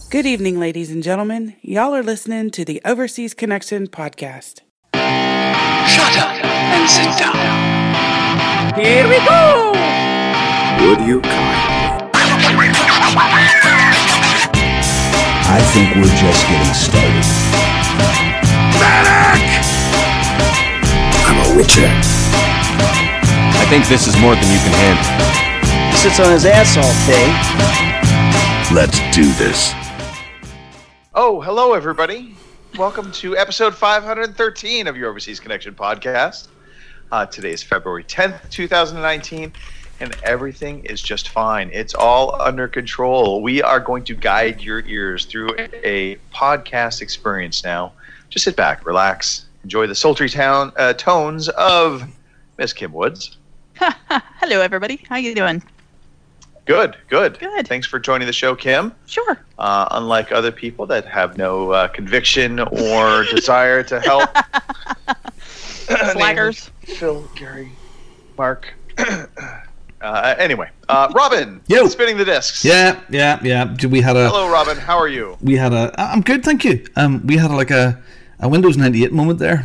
Good evening, ladies and gentlemen. Y'all are listening to the Overseas Connection podcast. Shut up and sit down. Here we go! Would you kindly? I think we're just getting started. Medic! I'm a witcher. I think this is more than you can handle. He sits on his ass all day. Let's do this. Oh, hello, everybody. Welcome to episode 513 of your Overseas Connection podcast. Today is February 10th, 2019, and everything is just fine. It's all under control. We are going to guide your ears through a podcast experience now. Just sit back, relax, enjoy the sultry tones of Miss Kim Woods. Hello, everybody. How you doing? Good. Good. Thanks for joining the show, Kim. Sure. Unlike other people that have no conviction or desire to help. Slackers. Phil, Gary, Mark. Anyway, Robin. Yo. Spinning the discs. Yeah. We had a. Hello, Robin. How are you? We had a. I'm good, thank you. We had a Windows 98 moment there.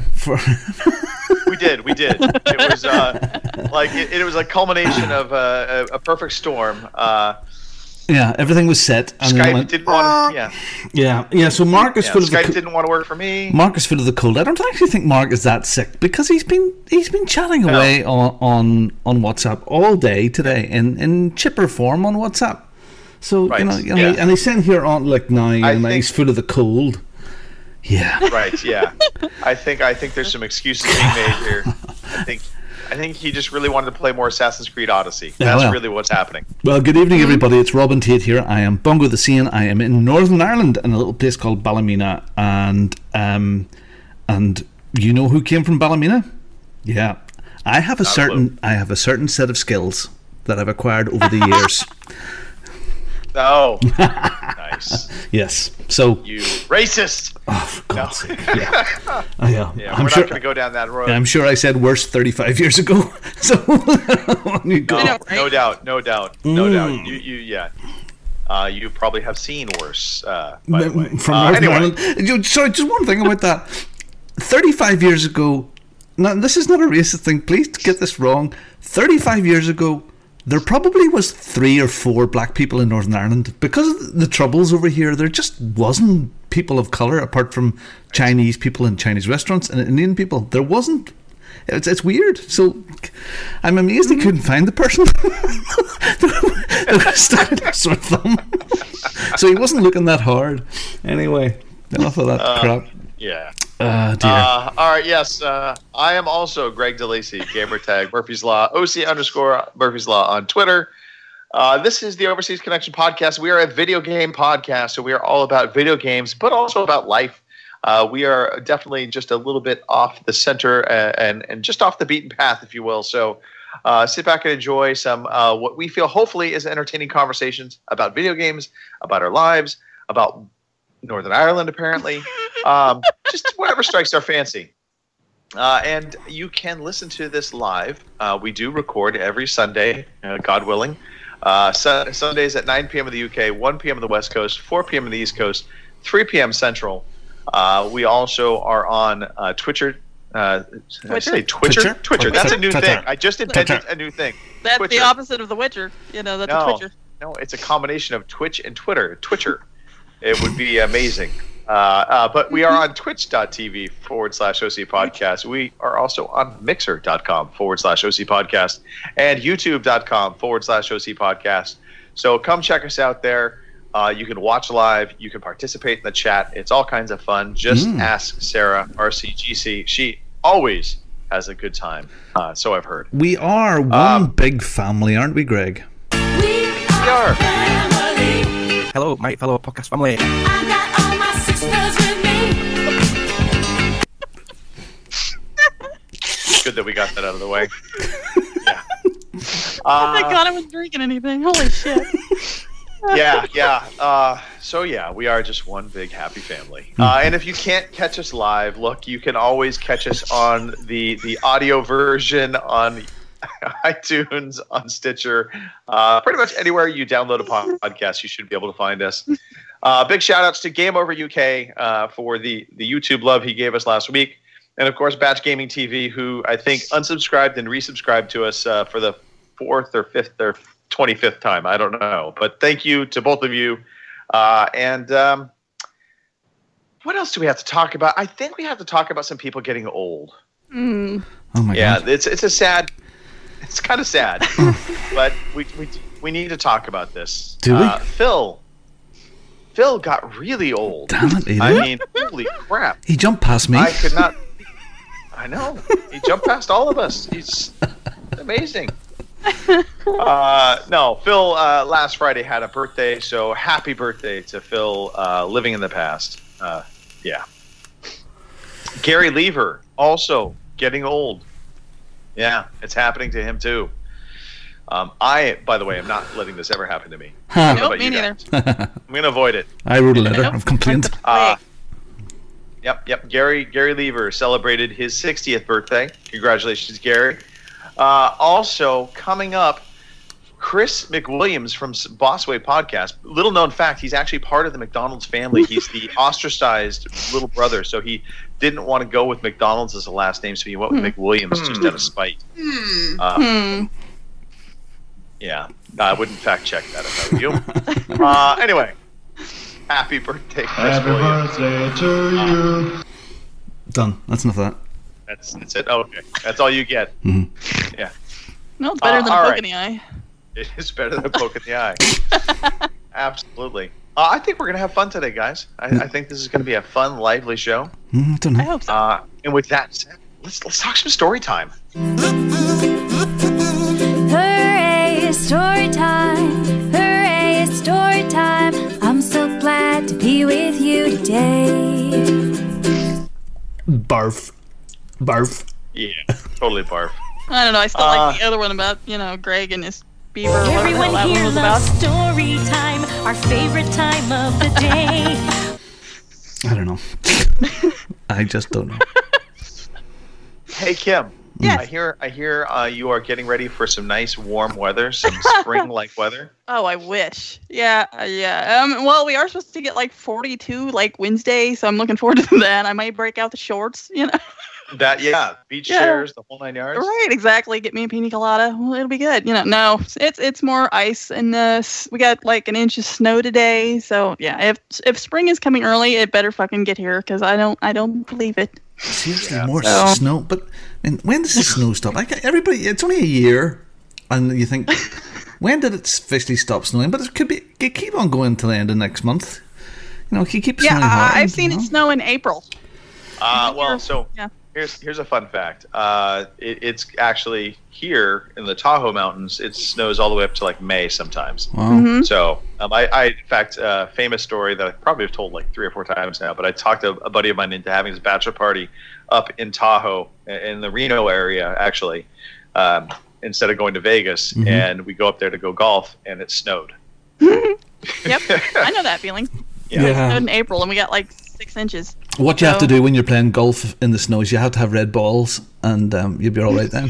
We did. It was it was a culmination of a perfect storm. Yeah, everything was set. And Skype didn't want. Yeah. So Mark is full of Skype didn't want to work for me. Mark is full of the cold. I don't actually think Mark is that sick because he's been chatting away on WhatsApp all day today in chipper form on WhatsApp. So right. And he's sitting here on he's full of the cold. Yeah. Right. Yeah. I think there's some excuses being made here. I think he just really wanted to play more Assassin's Creed Odyssey. That's really what's happening. Well, good evening, everybody. It's Robin Tate here. I am Bungo the Seine. I am in Northern Ireland in a little place called Ballymena, and you know who came from Ballymena? Yeah, I have a certain set of skills that I've acquired over the years. Oh, nice. Yes. So you racist. Oh, for God's sake. Yeah. Yeah, we're not going to go down that road. I'm sure I said worse 35 years ago. So you go. No doubt. You probably have seen worse. By the way. From anyway. Sorry, just one thing about that. 35 years ago. Now, this is not a racist thing. Please get this wrong. 35 years ago, there probably was 3 or 4 black people in Northern Ireland. Because of the troubles over here, there just wasn't people of colour apart from Chinese people in Chinese restaurants and Indian people. There wasn't. It's weird. So I'm amazed they couldn't find the person. They were stuck in a sore thumb. So he wasn't looking that hard. Anyway, enough of that crap. Yeah. Dear. All right, yes. I am also Greg DeLacy, gamertag Murphy's Law, OC_Murphy's Law on Twitter. This is the Overseas Connection podcast. We are a video game podcast, so we are all about video games, but also about life. We are definitely just a little bit off the center and just off the beaten path, if you will. So sit back and enjoy some what we feel hopefully is entertaining conversations about video games, about our lives, about Northern Ireland, apparently. Just whatever strikes our fancy. And you can listen to this live. We do record every Sunday, God willing. Sundays at 9 p.m. in the UK, 1 p.m. on the West Coast, 4 p.m. on the East Coast, 3 p.m. Central. We also are on Twitcher. Twitcher? That's a new thing. I just invented a new thing. That's Twitcher. the opposite of the Witcher. That's a Twitcher. No, it's a combination of Twitch and Twitter. Twitcher. It would be amazing. But we are on twitch.tv /OC podcast. We are also on mixer.com /OC podcast and youtube.com /OC podcast. So come check us out there. You can watch live. You can participate in the chat. It's all kinds of fun. Just ask Sarah, RCGC. She always has a good time. So I've heard. We are one big family, aren't we, Greg? We are. Hello, my fellow podcast family. I got all my sisters with me. Good that we got that out of the way. Yeah. Oh my God, I wasn't drinking anything. Holy shit. Yeah. So we are just one big happy family. And if you can't catch us live, look, you can always catch us on the audio version on iTunes, on Stitcher, pretty much anywhere you download a podcast, you should be able to find us. Big shout outs to Game Over UK for the YouTube love he gave us last week. And of course, Batch Gaming TV, who I think unsubscribed and resubscribed to us for the 4th or 5th or 25th time. I don't know. But thank you to both of you. And what else do we have to talk about? I think we have to talk about some people getting old. Oh my God. God. It's a sad. It's kind of sad, but we need to talk about this. Do we? Phil got really old. Damn it, he I did. mean, holy crap! He jumped past me. I could not. I know. He jumped past all of us. He's amazing. No, Phil last Friday had a birthday, so happy birthday to Phil living in the past. Yeah. Gary Lever also getting old. Yeah, it's happening to him too. I, by the way, am not letting this ever happen to me. Huh. Nope, me neither. I'm going to avoid it. I wrote a letter of complaint. Yep. Gary Lever celebrated his 60th birthday. Congratulations, Gary. Also, coming up, Chris McWilliams from Bossway Podcast. Little known fact, he's actually part of the McDonald's family. He's the ostracized little brother, so he didn't want to go with McDonald's as a last name, so he went with McWilliams just out of spite. Yeah, I wouldn't fact check that if I were you. Anyway, happy birthday, Chris Williams. birthday to you. Done. That's enough of that. That's it. Oh, okay, that's all you get. Mm-hmm. Yeah, No, it's better than a all poke right. in the eye. it is better than a poke in the eye. Absolutely. I think we're gonna have fun today, guys. I think this is gonna be a fun, lively show. I don't know. I hope so. And with that said, let's talk some story time. Hooray, it's story time. Hooray, it's story time. I'm so glad to be with you today. Barf. Yeah, totally barf. I don't know. I still like the other one about, Greg and his beaver or whatever the hell Everyone that one here was about. loves story time, our favorite time of the day. I don't know. I just don't know. Hey, Kim. Yes. I hear you are getting ready for some nice warm weather, some spring-like weather. Oh, I wish. Yeah. Well, we are supposed to get like 42 like Wednesday, so I'm looking forward to that. I might break out the shorts, Beach Yeah. chairs, the whole 9 yards. Right, exactly. Get me a pina colada. Well, it'll be good. No, it's more ice, and we got like an inch of snow today. So yeah, if spring is coming early, it better fucking get here because I don't believe it. Seriously, more snow. But when does the snow stop? Everybody, it's only a year, and you think, when did it officially stop snowing? But it keep on going till the end of next month. It keep snowing hard. I've seen it snow in April. Yeah. Here's a fun fact. It's actually here in the Tahoe Mountains. It snows all the way up to like May sometimes. Wow. Mm-hmm. So I in fact, famous story that I probably have told like 3 or 4 times now. But I talked a buddy of mine into having his bachelor party up in Tahoe, in the Reno area, actually, instead of going to Vegas. Mm-hmm. And we go up there to go golf, and it snowed. Yep, I know that feeling. Yeah. It snowed in April, and we got like 6 inches. What you have to do when you're playing golf in the snow is you have to have red balls, and you'll be all right then.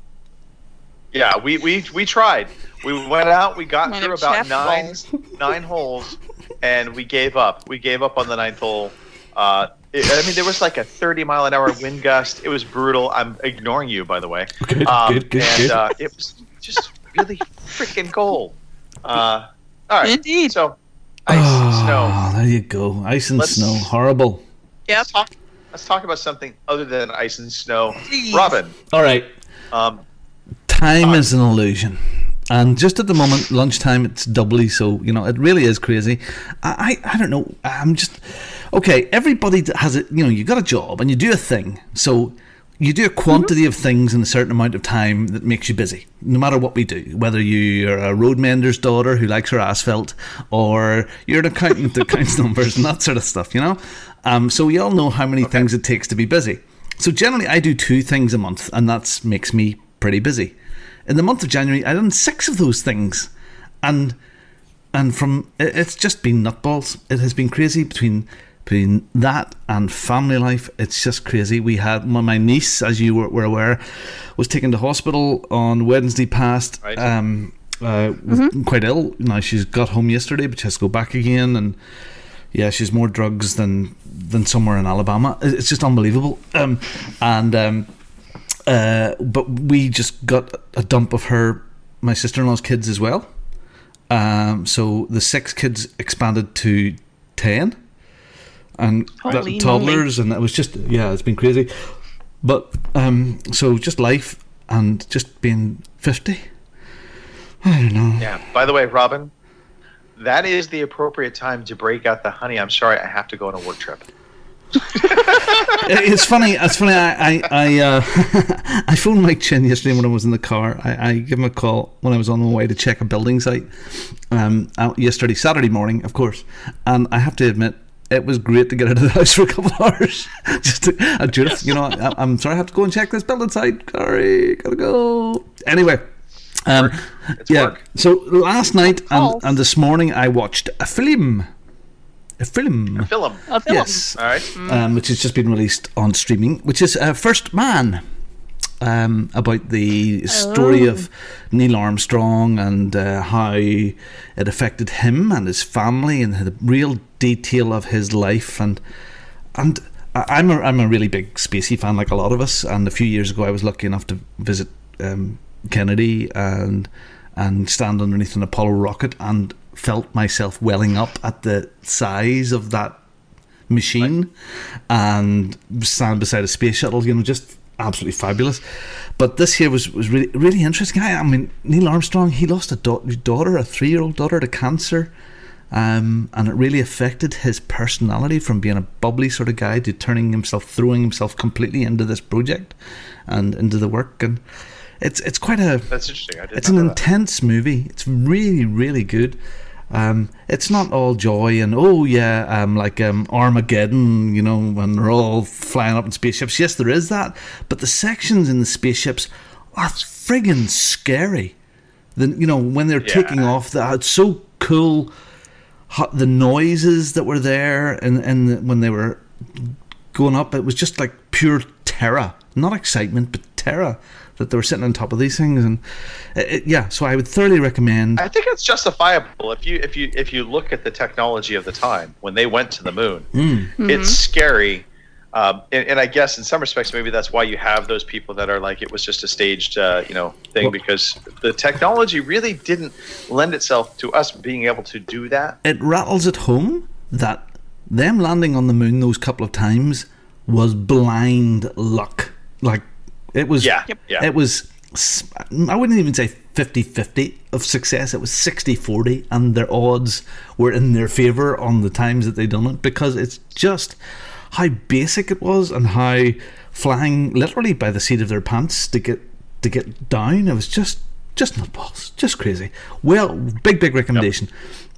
Yeah, we tried. We went out. We got Might through have about chapped balls. nine holes, and we gave up. We gave up on the 9th hole. There was like a 30-mile-an-hour wind gust. It was brutal. I'm ignoring you, by the way. Good. It was just really freaking cold. All right. Indeed. So, ice and snow. Oh, there you go. Ice and Let's- snow. Horrible. Yep. Let's talk about something other than ice and snow. Please. Robin. All right. Time is an illusion. And just at the moment, lunchtime, it's doubly so. It really is crazy. I don't know. I'm just... Okay, everybody has it. You got a job and you do a thing. So you do a quantity of things in a certain amount of time that makes you busy, no matter what we do. Whether you're a road mender's daughter who likes her asphalt, or you're an accountant that counts numbers and that sort of stuff, So we all know how many things it takes to be busy. So generally, I do 2 things a month, and that makes me pretty busy. In the month of January, I done 6 of those things, and from it's just been nutballs. It has been crazy between that and family life. It's just crazy. We had my niece, as you were aware, was taken to hospital on Wednesday past. Right. Quite ill. Now she's got home yesterday, but she has to go back again, and Yeah, she's more drugs than somewhere in Alabama. It's just unbelievable. But we just got a dump of my sister-in-law's kids as well. So the 6 kids expanded to 10, and toddlers, and it was just it's been crazy. But so just life and just being 50. I don't know. Yeah. By the way, Robin, that is the appropriate time to break out the honey. I'm sorry, I have to go on a work trip. It's funny. I I phoned Mike Chin yesterday when I was in the car. I gave him a call when I was on my way to check a building site. Yesterday, Saturday morning, of course. And I have to admit, it was great to get out of the house for a couple of hours. Judith, I'm sorry, I have to go and check this building site. Sorry, gotta go. Anyway. Work. So last night and this morning I watched a film. Yes. All right. Which has just been released on streaming, which is First Man, about the story of Neil Armstrong and how it affected him and his family and the real detail of his life. And I'm a really big spacey fan, like a lot of us. And a few years ago I was lucky enough to visit Kennedy and stand underneath an Apollo rocket and felt myself welling up at the size of that machine, and stand beside a space shuttle, just absolutely fabulous. But this here was really, really interesting. I mean, Neil Armstrong, he lost a daughter, a 3-year-old daughter, to cancer, and it really affected his personality from being a bubbly sort of guy to throwing himself completely into this project and into the work. And it's quite a... That's interesting. It's an intense movie. It's really, really good. It's not all joy and like Armageddon, when they're all flying up in spaceships. Yes, there is that, but the sections in the spaceships are friggin' scary. When they're taking off, it's so cool. The noises that were there, and when they were going up, it was just like pure terror, not excitement, but terror. That they were sitting on top of these things, and so I would thoroughly recommend. I think it's justifiable if you look at the technology of the time when they went to the moon. It's scary, and I guess in some respects maybe that's why you have those people that are like it was just a staged thing, because the technology really didn't lend itself to us being able to do that. It rattles at home that them landing on the moon those couple of times was blind luck, like. It was, It was, I wouldn't even say 50-50 of success. It was 60-40, and their odds were in their favour on the times that they done it, because it's just how basic it was and how flying literally by the seat of their pants to get down. It was just nutballs, just crazy. Well, big recommendation.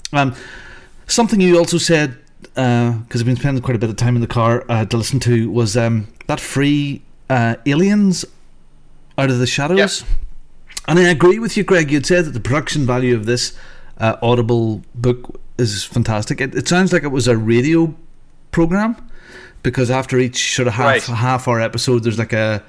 Something you also said, because I've been spending quite a bit of time in the car to listen to, was that free Aliens Out of the Shadows. And I agree with you, Greg. You'd said that the production value of this Audible book is fantastic. It sounds like it was a radio program, because after each sort of half hour episode there's like a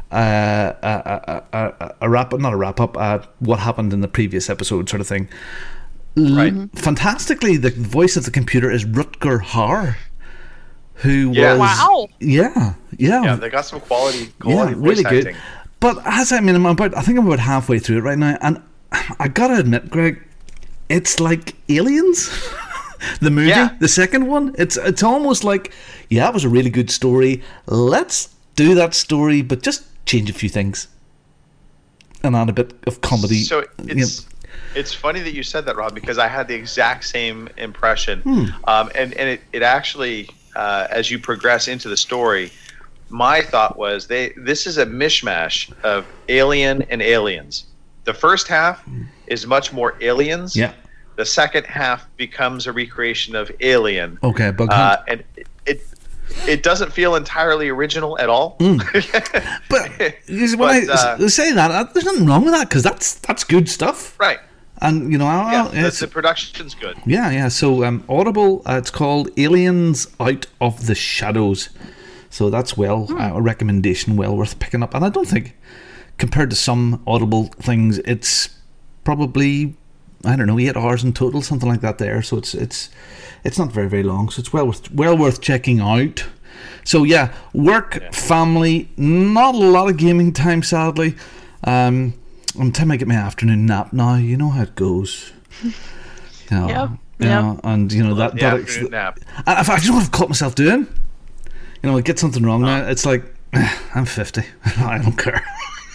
wrap up, what happened in the previous episode sort of thing. Fantastically, the voice of the computer is Rutger Hauer, who was they got some quality voice really acting. good. But I think I'm about halfway through it right now, and I gotta admit, Greg, it's like Aliens. The movie, the second one, it's almost like, it was a really good story, let's do that story but just change a few things and add a bit of comedy. So it's funny that you said that, Rob, because I had the exact same impression. And it actually, as you progress into the story, my thought was this is a mishmash of Alien and Aliens. The first half is much more Aliens. Yeah. The second half becomes a recreation of Alien. Okay, and it doesn't feel entirely original at all. But I say that, there's nothing wrong with that, because that's good stuff, right? And the production's good. So Audible, it's called Aliens Out of the Shadows. So that's a recommendation well worth picking up. And I don't think, compared to some Audible things, it's probably I don't know, 8 hours in total, something like that there. So it's not very, very long. So it's well worth checking out. So yeah, work, family, not a lot of gaming time, sadly. I'm time I get my afternoon nap now. You know how it goes. You know, and you know that afternoon nap. In fact, you know what I've caught myself doing? You know, I get something wrong now. It's like, I'm 50. I don't care.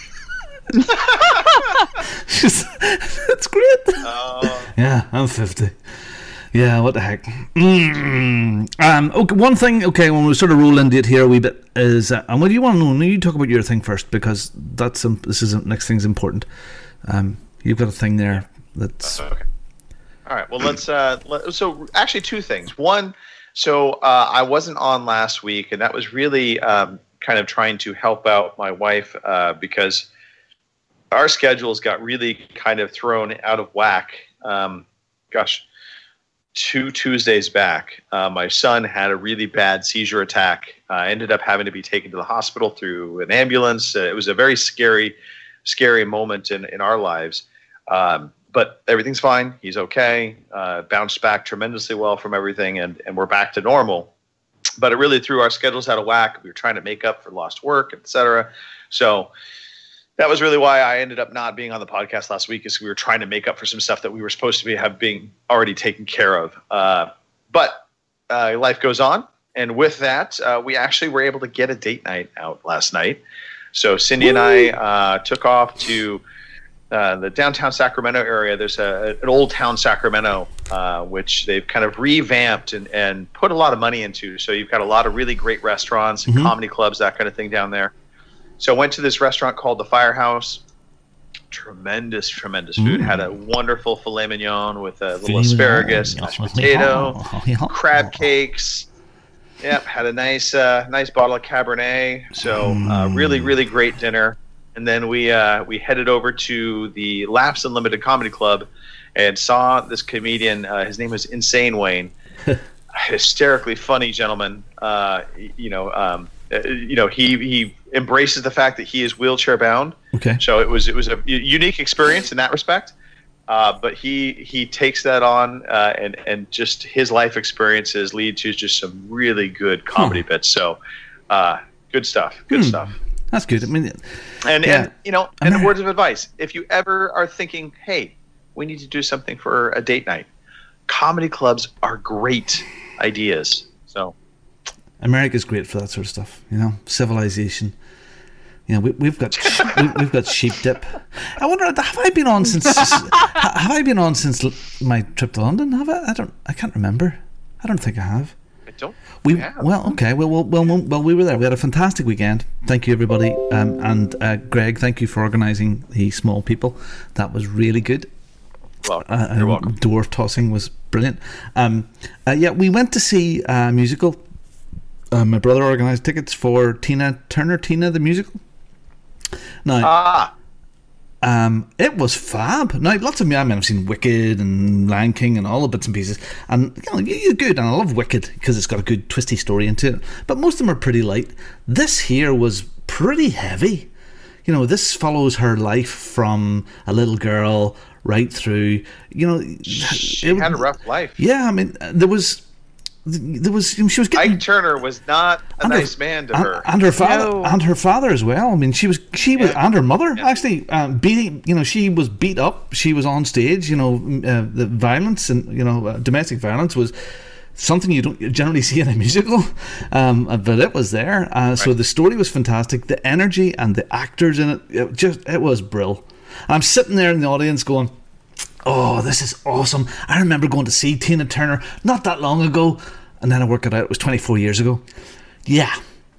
It's great. Yeah, I'm 50. Yeah, what the heck. Okay, one thing, when we sort of roll into it here a wee bit is, and what do you want to know? You talk about your thing first, because next thing's important. You've got a thing there that's... Okay. All right, well, so actually 2 things. One, so I wasn't on last week, and that was really kind of trying to help out my wife because our schedules got really kind of thrown out of whack. 2 Tuesdays back, my son had a really bad seizure attack. I ended up having to be taken to the hospital through an ambulance. It was a very scary moment in our lives. But everything's fine. He's okay. Bounced back tremendously well from everything, and we're back to normal. But it really threw our schedules out of whack. We were trying to make up for lost work, etc. So that was really why I ended up not being on the podcast last week, is we were trying to make up for some stuff that we were supposed to being already taken care of. But life goes on. And with that, we actually were able to get a date night out last night. So Cindy and I took off to the downtown Sacramento area. There's an Old Town Sacramento, which they've kind of revamped and put a lot of money into. So you've got a lot of really great restaurants and comedy clubs, that kind of thing down there. So I went to this restaurant called the Firehouse. Tremendous food. Had a wonderful filet mignon with a little asparagus, mashed potato, crab cakes. Yep, had a nice bottle of Cabernet. So really, really great dinner. And then we headed over to the Laps Unlimited Comedy Club and saw this comedian. His name was Insane Wayne. Hysterically funny gentleman. He embraces the fact that he is wheelchair bound. Okay. So it was a unique experience in that respect. But he takes that on, and just his life experiences lead to just some really good comedy bits. So good stuff. Good stuff. That's good. I mean, and a word of advice: if you ever are thinking, hey, we need to do something for a date night, comedy clubs are great ideas. So America's great for that sort of stuff. Civilization. We've got sheep dip. I wonder, have I been on since my trip to London? Have I? I can't remember. I don't think I have. I don't. Well, okay. Well, we were there. We had a fantastic weekend. Thank you, everybody. And Greg, thank you for organising the small people. That was really good. You're welcome. Dwarf tossing was brilliant. We went to see a musical. My brother organised tickets for Tina Turner, Tina the musical. Now, it was fab. Now, lots of me, I've seen Wicked and Lion King and all the bits and pieces, and you're good. And I love Wicked because it's got a good twisty story into it. But most of them are pretty light. This here was pretty heavy. This follows her life from a little girl right through. She had a rough life. Yeah, I mean, there was she was getting. Ike Turner was not a nice man to her, and her father, and her father as well. I mean, she was, and her mother actually beating. She was beat up. She was on stage. The violence and domestic violence was something you don't generally see in a musical, but it was there. So the story was fantastic. The energy and the actors in it was brilliant. I'm sitting there in the audience going, oh, this is awesome. I remember going to see Tina Turner not that long ago, and then I worked it out, it was 24 years ago. Yeah.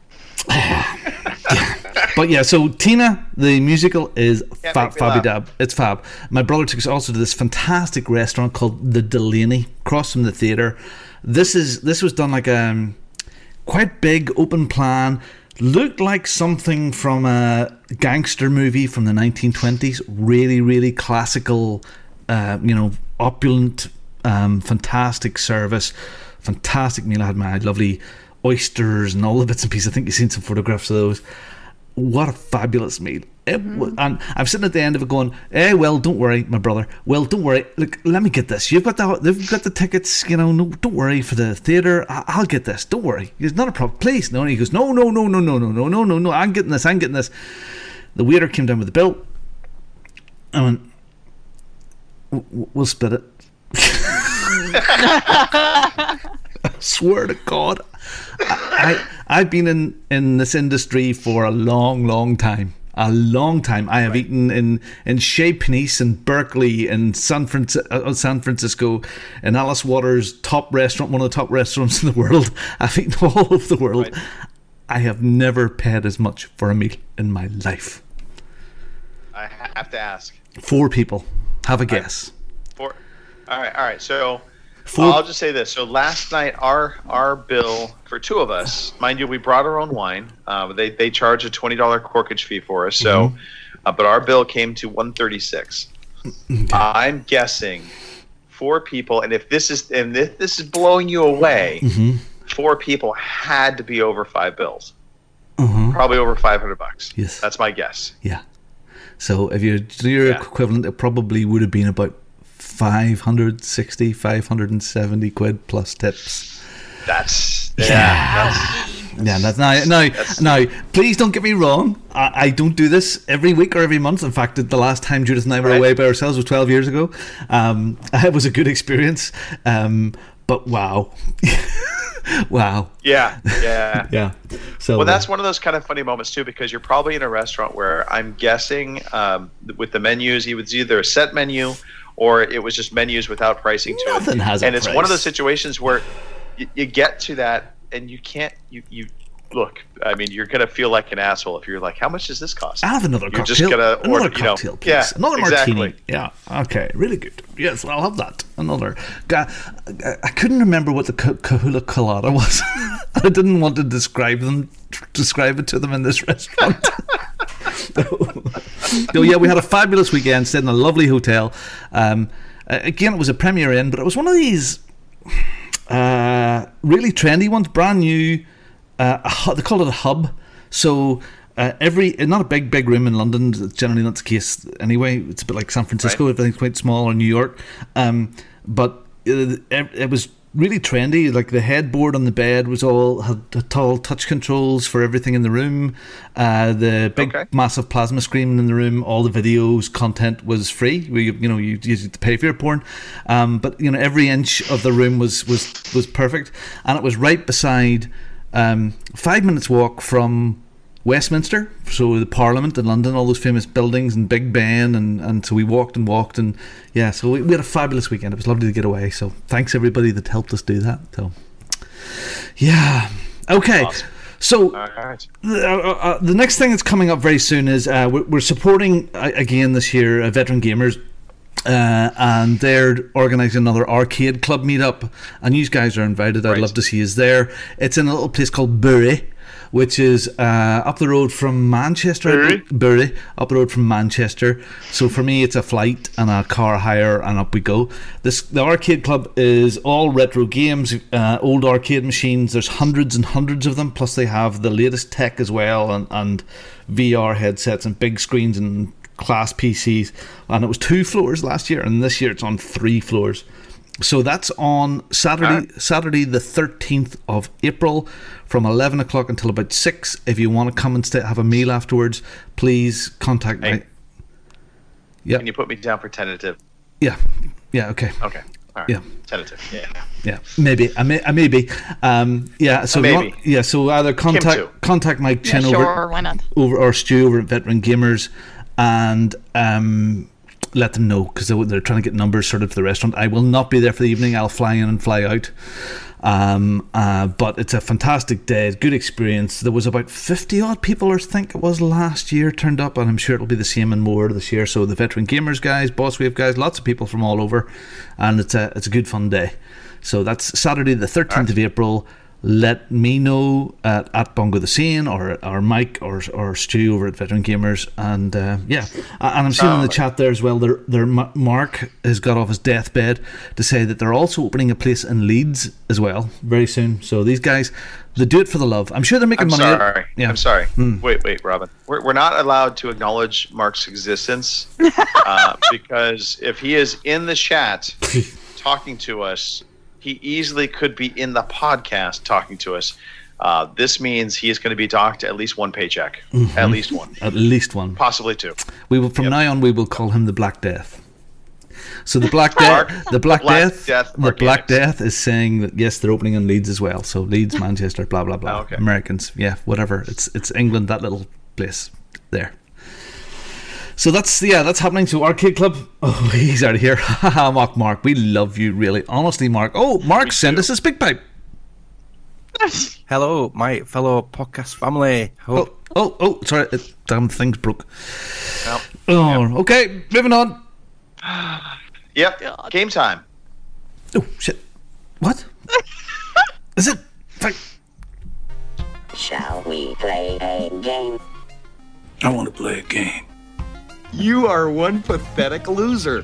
But yeah, so Tina, the musical, is fabby-dab. It's fab. My brother took us also to this fantastic restaurant called The Delaney, across from the theatre. This was done like a quite big, open plan. Looked like something from a gangster movie from the 1920s. Really, really classical, opulent, fantastic service, fantastic meal. I had my lovely oysters and all the bits and pieces. I think you've seen some photographs of those. what a fabulous meal. And I'm sitting at the end of it going, well, don't worry, my brother. Well, don't worry. Look, let me get this. They've got the tickets, you know, no, don't worry for the theatre. I'll get this. Don't worry. It's not a problem. Please. No, and he goes, no. I'm getting this. The waiter came down with the bill. I went, we'll split it. I swear to God, I've been in this industry for a long time. I have eaten in Chez Panisse in Berkeley, in San Francisco, in Alice Waters' top restaurant, one of the top restaurants in the world. I've eaten all over the world. Right. I have never paid as much for a meal in my life. I have to ask. 4 people. Have a guess. 4. All right. So I'll just say this. So last night, our bill for 2 of us, mind you, we brought our own wine. They charge a $20 corkage fee for us. So, but our bill came to $136. Okay. I'm guessing 4 people, and if this is blowing you away, 4 people had to be over 5 bills. Probably over $500. Yes, that's my guess. Yeah. So if you do your equivalent, it probably would have been about 570 quid plus tips. That's now. Please don't get me wrong. I don't do this every week or every month. In fact, the last time Judith and I were away by ourselves was 12 years ago. It was a good experience. But wow. Wow. Yeah. So well, that's one of those kind of funny moments too, because you're probably in a restaurant where I'm guessing with the menus, it was either a set menu or it was just menus without pricing to Nothing it. Has and a it's price. One of those situations where you get to that and you can't. You look. I mean, you're gonna feel like an asshole if you're like, "How much does this cost?" I have another you're cocktail. Just gonna another order, cocktail, please. Yeah, Another exactly. martini. Yeah. Okay. Really good. Yes, I'll have that. Another. I couldn't remember what the Kahula Colada was. I didn't want to describe it to them in this restaurant. So yeah, we had a fabulous weekend. Stayed in a lovely hotel. Again, it was a Premier Inn, but it was one of these really trendy ones, brand new. They call it a hub. So not a big room in London. It's generally not the case anyway. It's a bit like San Francisco. Right. Everything's quite small, or New York. But it was really trendy. Like the headboard on the bed had tall touch controls for everything in the room. The big massive plasma screen in the room. All the videos content was free. You used to pay for your porn. But every inch of the room was perfect, and it was right beside 5 minutes walk from Westminster, so the Parliament in London, all those famous buildings, and Big Ben, and so we walked, and yeah, so we had a fabulous weekend. It was lovely to get away, so thanks everybody that helped us do that. So yeah, okay. Awesome. So the next thing that's coming up very soon is we're supporting again this year Veteran Gamers. And they're organising another arcade club meetup, and you guys are invited. I'd love to see you there. It's in a little place called Bury, which is up the road from Manchester. Bury, up the road from Manchester. So for me, it's a flight and a car hire, and up we go. The arcade club is all retro games, old arcade machines. There's hundreds and hundreds of them. Plus, they have the latest tech as well, and VR headsets and big screens and class PCs, and it was 2 floors last year, and this year it's on 3 floors. So that's on Saturday the 13th of April from 11 o'clock until about 6. If you want to come and have a meal afterwards, please contact me. Yeah. Can you put me down for tentative? Yeah, okay. All right. Yeah. Tentative. Yeah. Maybe. I may be. Yeah. So maybe. So either contact Mike Chin why not? or Stu over at Veteran Gamers, and let them know, because they're trying to get numbers sorted for the restaurant. I will not be there for the evening. I'll fly in and fly out. But it's a fantastic day, good experience. There was about 50 odd people, I think it was, last year turned up, and I'm sure it'll be the same and more this year. So the Veteran Gamers guys, Boss Wave guys, lots of people from all over, and it's a good fun day. So that's Saturday the 13th of April let me know at Bongo the Sane or Mike or Stu over at Veteran Gamers, and and I'm seeing in the chat there as well. Mark has got off his deathbed to say that they're also opening a place in Leeds as well very soon. So these guys, they do it for the love. I'm sure they're making money. I'm sorry. Wait, Robin. We're not allowed to acknowledge Mark's existence because if he is in the chat talking to us, he easily could be in the podcast talking to us. This means he is going to be docked at least one paycheck. Mm-hmm. At least one. At least one. Possibly two. We will from now on. We will call him the Black Death. So the Black Death, the Black Death is saying that yes, they're opening in Leeds as well. So Leeds, Manchester, blah blah blah. Okay. Americans, yeah, whatever. It's England, that little place there. So that's happening to Arcade Club. Oh, he's out of here. Haha, Mark, we love you, really. Honestly, Mark. Oh, Mark, send us a speak pipe. Hello, my fellow podcast family. Oh, sorry. Damn thing's broke. Well, oh, okay. Moving on. Yep. God. Game time. Oh, shit. What? Is it? Shall we play a game? I want to play a game. You are one pathetic loser.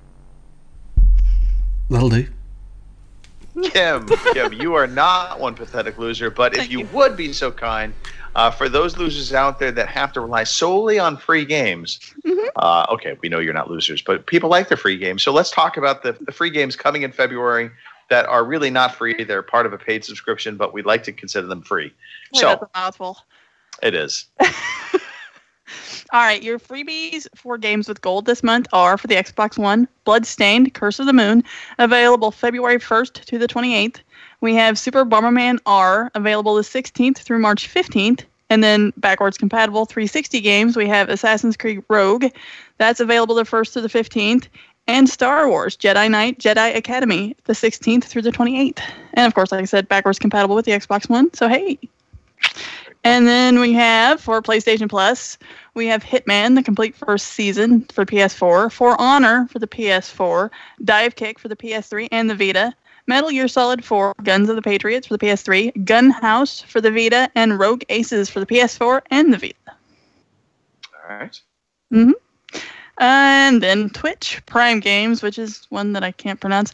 That'll do. Kim, you are not one pathetic loser, but if you would be so kind, for those losers out there that have to rely solely on free games, okay, we know you're not losers, but people like the free games. So let's talk about the free games coming in February that are really not free. They're part of a paid subscription, but we'd like to consider them free. Wait, that's a mouthful. It is. All right, your freebies for games with gold this month are for the Xbox One, Bloodstained, Curse of the Moon, available February 1st to the 28th. We have Super Bomberman R, available the 16th through March 15th. And then backwards compatible 360 games, we have Assassin's Creed Rogue. That's available the 1st to the 15th. And Star Wars Jedi Knight, Jedi Academy, the 16th through the 28th. And of course, like I said, backwards compatible with the Xbox One. So hey. And then we have, for PlayStation Plus, we have Hitman, the complete first season for PS4, For Honor for the PS4, Dive Kick for the PS3 and the Vita, Metal Gear Solid 4, Guns of the Patriots for the PS3, Gun House for the Vita, and Rogue Aces for the PS4 and the Vita. All right. Mm-hmm. And then Twitch Prime Games, which is one that I can't pronounce.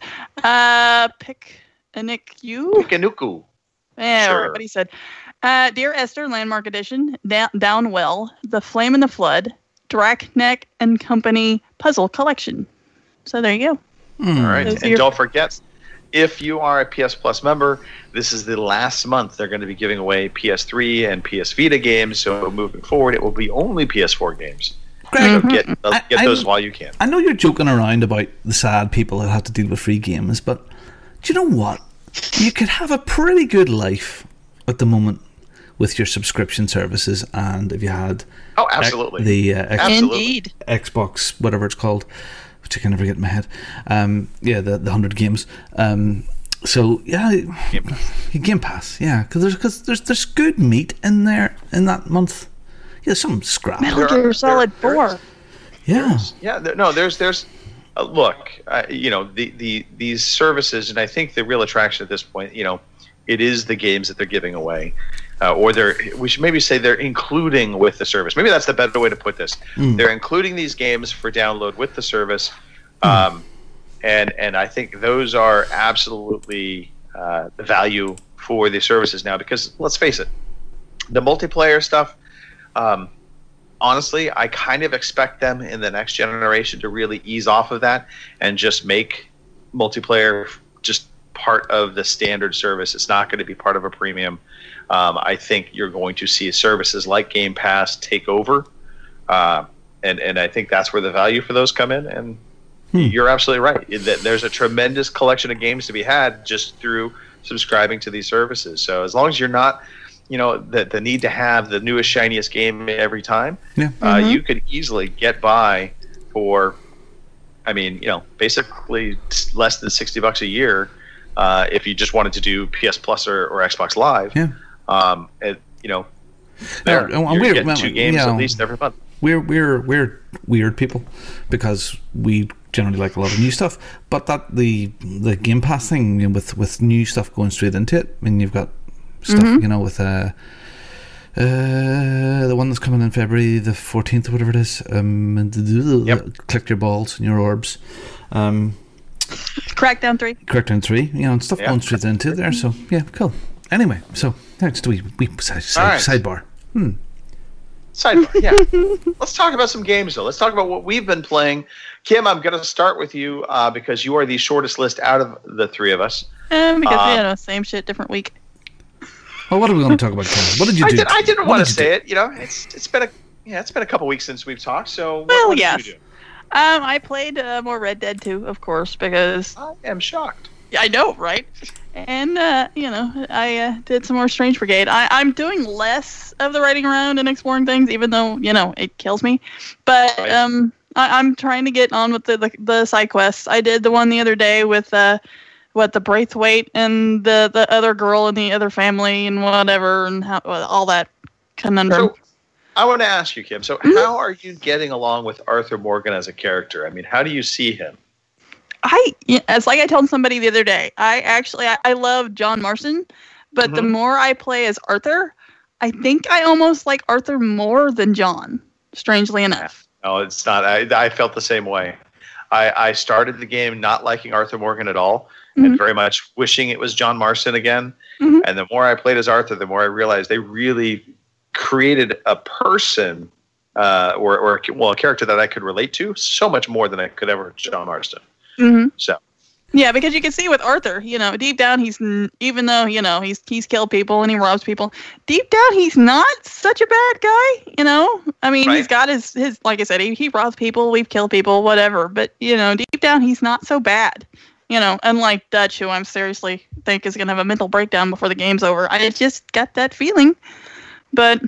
Pikanuku. Yeah, Sure. everybody said. Dear Esther, Landmark Edition, Downwell, The Flame and the Flood, Draknek and Company Puzzle Collection. So there you go. All right. And don't forget, if you are a PS Plus member, this is the last month they're going to be giving away PS3 and PS Vita games. So moving forward, it will be only PS4 games. Greg, so get those while you can. I know you're joking around about the sad people that have to deal with free games, but do you know what? You could have a pretty good life at the moment with your subscription services, and if you had absolutely the Indeed. Xbox, whatever it's called, which I can never get in my head, the 100 games, so yeah, Game Pass, yeah, because there's good meat in there in that month. Yeah, some scrap. Metal Gear Solid 4. Yeah. There's look, these services, and I think the real attraction at this point, it is the games that they're giving away, or we should maybe say they're including with the service. Maybe that's the better way to put this. They're including these games for download with the service, and I think those are absolutely the value for the services now. Because let's face it, the multiplayer stuff. Honestly, I kind of expect them in the next generation to really ease off of that and just make multiplayer just part of the standard service. It's not going to be part of a premium. I think you're going to see services like Game Pass take over, and I think that's where the value for those come in. And you're absolutely right. There's a tremendous collection of games to be had just through subscribing to these services. So as long as you're not the need to have the newest, shiniest game every time, you could easily get by for, basically less than $60 a year if you just wanted to do PS Plus or Xbox Live. Yeah. You're getting two games at least every month. We're weird people because we generally like a lot of new stuff, but that the Game Pass thing with new stuff going straight into it. I mean, you've got stuff, you know, with the one that's coming in February the 14th or whatever it is. Collect your balls and your orbs. Crackdown 3. Crackdown 3, you know, and stuff going straight into there. So yeah, cool. Anyway, so next we sidebar. Sidebar, yeah. Let's talk about some games, though. Let's talk about what we've been playing. Kim, I'm going to start with you because you are the shortest list out of the three of us. Because same shit, different week. Well, what are we going to talk about, Kim? What did you do? I didn't want to say it. You know, it's been a couple weeks since we've talked. So what did you do? I played more Red Dead 2, of course, because I am shocked. I know, right? And I did some more Strange Brigade. I'm doing less of the riding around and exploring things, even though it kills me. But I'm trying to get on with the side quests. I did the one the other day with the Braithwaite and the other girl in the other family and whatever, and all that conundrum. So, I want to ask you, Kim. So, how are you getting along with Arthur Morgan as a character? I mean, how do you see him? It's like I told somebody the other day. I love John Marston, but the more I play as Arthur, I think I almost like Arthur more than John. Strangely enough. No, it's not. I felt the same way. I started the game not liking Arthur Morgan at all, and very much wishing it was John Marston again. And the more I played as Arthur, the more I realized they really created a person or a character that I could relate to so much more than I could ever John Marston. So yeah, because you can see with Arthur, deep down he's, even though he's killed people and he robs people, deep down he's not such a bad guy. I mean, he's got his like I said, he robs people, we've killed people, whatever. But deep down he's not so bad. Unlike Dutch, who I'm seriously think is gonna have a mental breakdown before the game's over. I just got that feeling, but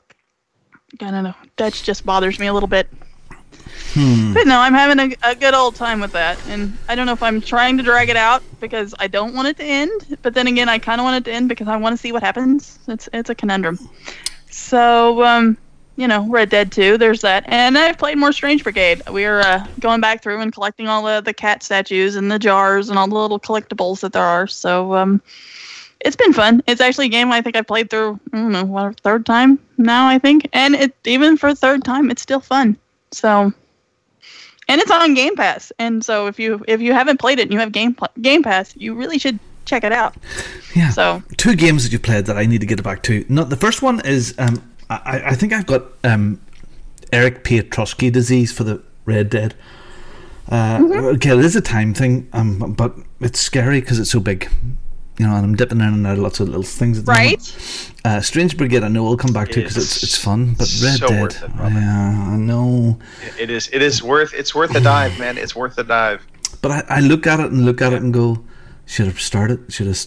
I don't know. Dutch just bothers me a little bit. But no, I'm having a good old time with that, and I don't know if I'm trying to drag it out because I don't want it to end, but then again, I kind of want it to end because I want to see what happens. It's a conundrum. So, Red Dead 2, there's that, and I've played more Strange Brigade. We're going back through and collecting all the cat statues and the jars and all the little collectibles that there are. So, it's been fun. It's actually a game I think I've played through, third time now, I think, and even for the third time, it's still fun. So. And it's on Game Pass, and so if you haven't played it and you have Game Pass, you really should check it out. Yeah. So 2 games that you played that I need to get back to. No, the first one is I think I've got Eric Piotrowski disease for the Red Dead. Okay, it is a time thing, but it's scary because it's so big. And I'm dipping in and out of lots of little things. Right. Strange Brigade, I know we'll come back to because it's fun. But Red Dead, worth it, Robert. Yeah, I know. It is worth the dive, man. It's worth the dive. But I look at it and go, should have started.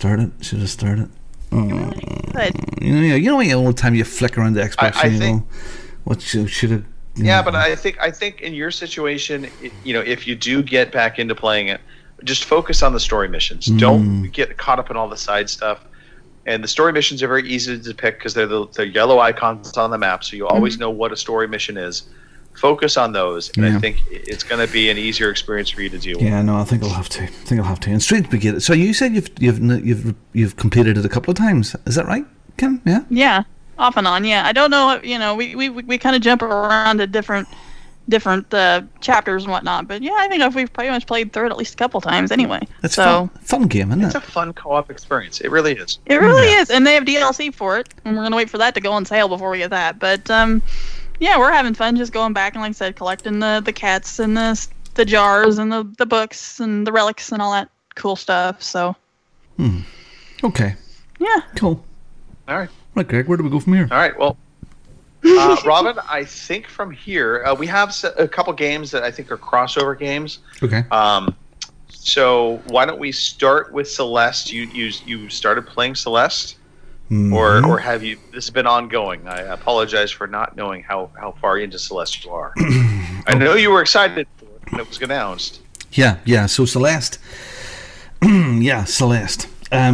Oh. You know, all the time you flick around the Xbox and you go, what should have. Yeah, but I think in your situation, if you do get back into playing it, just focus on the story missions. Don't get caught up in all the side stuff. And the story missions are very easy to depict because they're the yellow icons on the map, so you always know what a story mission is. Focus on those, and I think it's going to be an easier experience for you to deal with. Yeah, no, I think I'll have to. And Strange Brigade. So you said you've completed it a couple of times. Is that right, Kim? Yeah. Yeah, off and on. Yeah, I don't know. We kind of jump around to different chapters and whatnot, but yeah, I think we've pretty much played through it at least a couple times anyway. It's fun game, isn't it? It's a fun co-op experience. It really is. It really is, and they have DLC for it, and we're gonna wait for that to go on sale before we get that. But yeah, we're having fun just going back and, like I said, collecting the cats and the jars and the books and the relics and all that cool stuff. So. Okay. Yeah. Cool. All right. Right, Greg. Where do we go from here? All right. Well. Robin, I think from here we have a couple games that I think are crossover games. Okay. So why don't we start with Celeste? You started playing Celeste, or have you? This has been ongoing. I apologize for not knowing how far into Celeste you are. I know you were excited when it was announced. Yeah. So Celeste. Yeah, Celeste.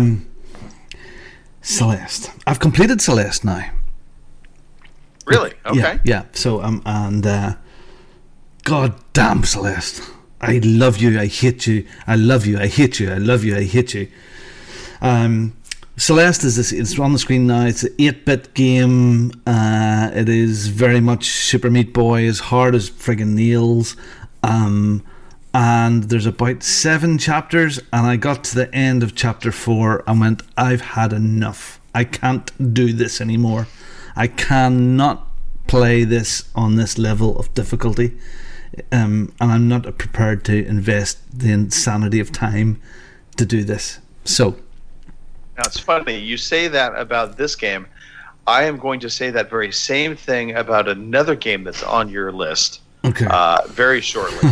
Celeste. I've completed Celeste now. Really? Okay. Yeah. So God damn, Celeste. I love you, I hate you, I love you, I hate you, I love you, I hate you. Celeste is this. It's on the screen now. It's an 8-bit game. It is very much Super Meat Boy, as hard as friggin' nails. And there's about 7 chapters, and I got to the end of chapter 4 and went, I've had enough. I can't do this anymore. I cannot play this on this level of difficulty, and I'm not prepared to invest the insanity of time to do this. So now it's funny you say that about this game. I am going to say that very same thing about another game that's on your list. Okay. Very shortly.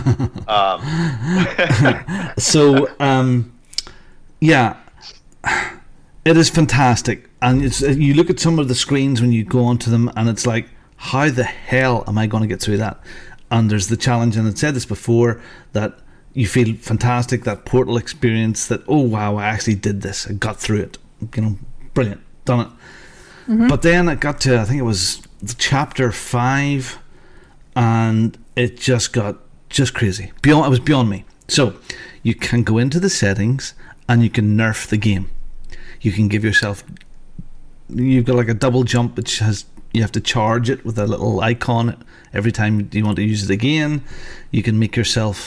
So, yeah, it is fantastic, and you look at some of the screens when you go onto them, and it's like, how the hell am I going to get through that? And there's the challenge, and I've said this before, that you feel fantastic, that Portal experience, that, oh wow, I actually did this, I got through it, brilliant, done it. Mm-hmm. But then I got to, I think it was chapter 5, and it just got crazy. It was beyond me. So you can go into the settings and you can nerf the game. You can give yourself, you've got like a double jump which has, you have to charge it with a little icon every time you want to use it again. You can make yourself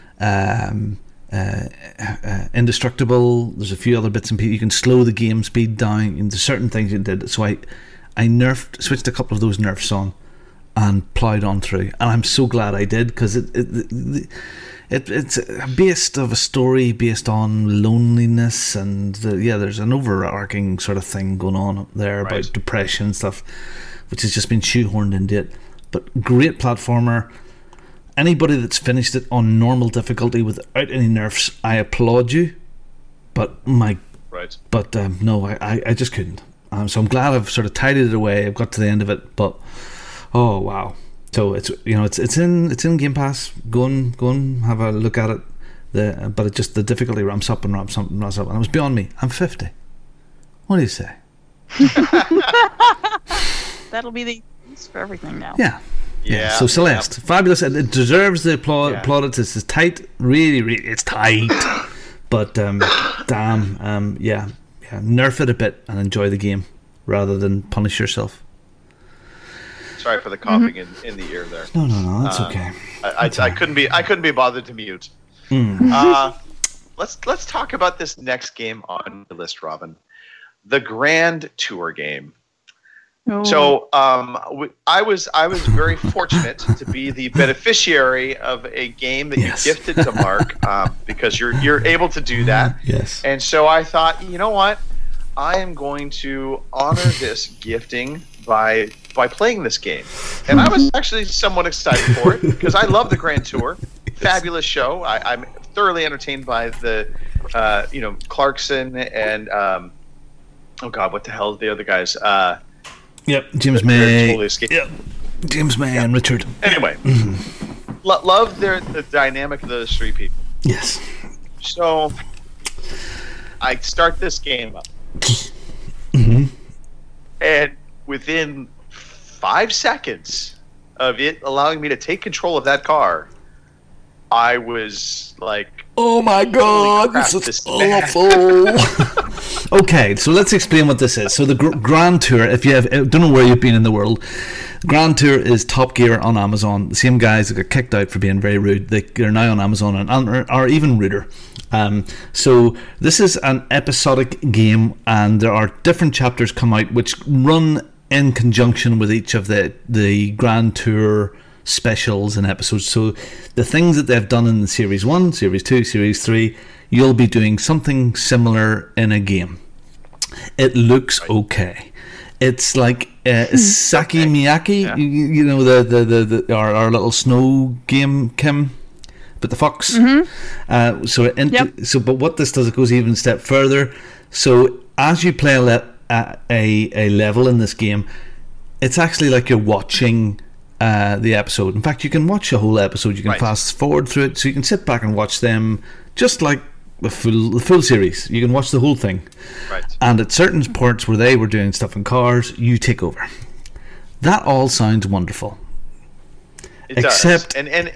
indestructible. There's a few other bits and pieces. You can slow the game speed down. There's certain things you did. So I switched a couple of those nerfs on and ploughed on through, and I'm so glad I did, because it's based of a story based on loneliness, and there's an overarching sort of thing going on there about depression and stuff, which has just been shoehorned into it. But great platformer. Anybody that's finished it on normal difficulty without any nerfs, I applaud you. But no, I just couldn't. So I'm glad I've sort of tidied it away. I've got to the end of it, but oh wow! So it's it's in Game Pass. Go and have a look at it. But the difficulty ramps up, and it was beyond me. I'm 50. What do you say? That'll be the use for everything now. Yeah. So Celeste, fabulous. It deserves the plaudits. It's tight, really, it's tight. But damn, nerf it a bit and enjoy the game rather than punish yourself. Sorry for the coughing in the ear there. No, that's okay. I couldn't be bothered to mute. Let's talk about this next game on the list, Robin. The Grand Tour game. Oh. So I was very fortunate to be the beneficiary of a game that you gifted to Mark, because you're able to do that. Yes. And so I thought, you know what? I am going to honor this gifting by playing this game. And I was actually somewhat excited for it, because I love the Grand Tour. Fabulous show. I'm thoroughly entertained by the Clarkson and oh god, what the hell are the other guys? James May. Totally escaped. Yep. James May and Richard. Anyway, love the dynamic of those three people. Yes. So I start this game up, and within 5 seconds of it allowing me to take control of that car, I was like, oh my god, this is awful. Okay, so let's explain what this is. So the Grand Tour, if you don't know where you've been in the world, Grand Tour is Top Gear on Amazon. The same guys that got kicked out for being very rude, they're now on Amazon and are even ruder. So this is an episodic game, and there are different chapters come out which run in conjunction with each of the Grand Tour specials and episodes. So the things that they've done in the Series 1, Series 2, Series 3, you'll be doing something similar in a game. It looks okay. It's like Saki Miyaki, you know, our little snow game, Kim, but the fox. But what this does, it goes even a step further. So as you play a level in this game, it's actually like you're watching the episode. In fact, you can watch a whole episode. You can fast forward through it, so you can sit back and watch them just like the full series. You can watch the whole thing. Right. And at certain parts where they were doing stuff in cars, you take over. That all sounds wonderful. It does. And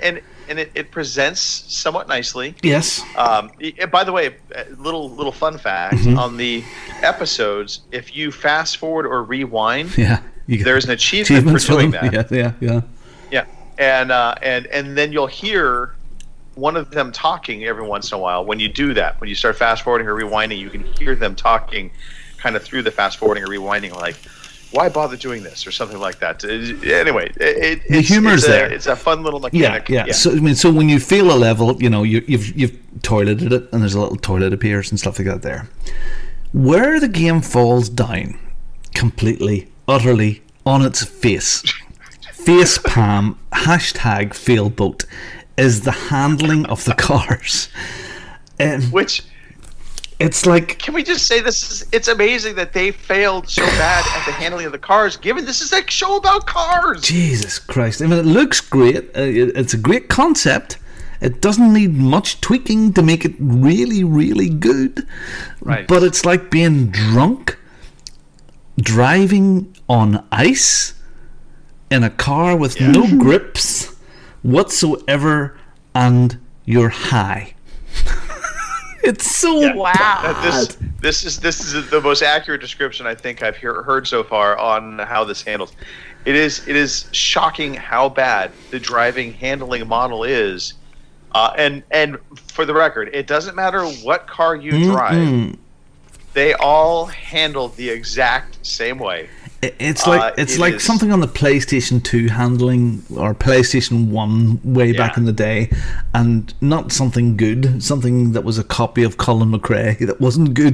it presents somewhat nicely. Yes. By the way, little fun fact on the episodes: if you fast forward or rewind, there's an achievement for doing that. Yeah. And then you'll hear one of them talking every once in a while. When you do that, when you start fast forwarding or rewinding, you can hear them talking kind of through the fast forwarding or rewinding, like, why bother doing this or something like that. Anyway, the humor's there. It's a fun little mechanic. Yeah. So when you feel a level, you've toileted it, and there's a little toilet appears and stuff like that there. Where the game falls down completely, utterly on its face, face palm, #failboat, is the handling of the cars. Which, it's like, can we just say it's amazing that they failed so bad at the handling of the cars, given this is a show about cars. Jesus Christ. I mean, it looks great. It's a great concept. It doesn't need much tweaking to make it really, really good. Right. But it's like being drunk, driving on ice, in a car with no grips whatsoever, and you're high. It's so bad. This is the most accurate description I think I've heard so far on how this handles. It is shocking how bad the driving handling model is, and for the record, it doesn't matter what car you drive, they all handle the exact same way. It's like something on the PlayStation 2 handling, or PlayStation 1 way back in the day, and not something good, something that was a copy of Colin McRae that wasn't good.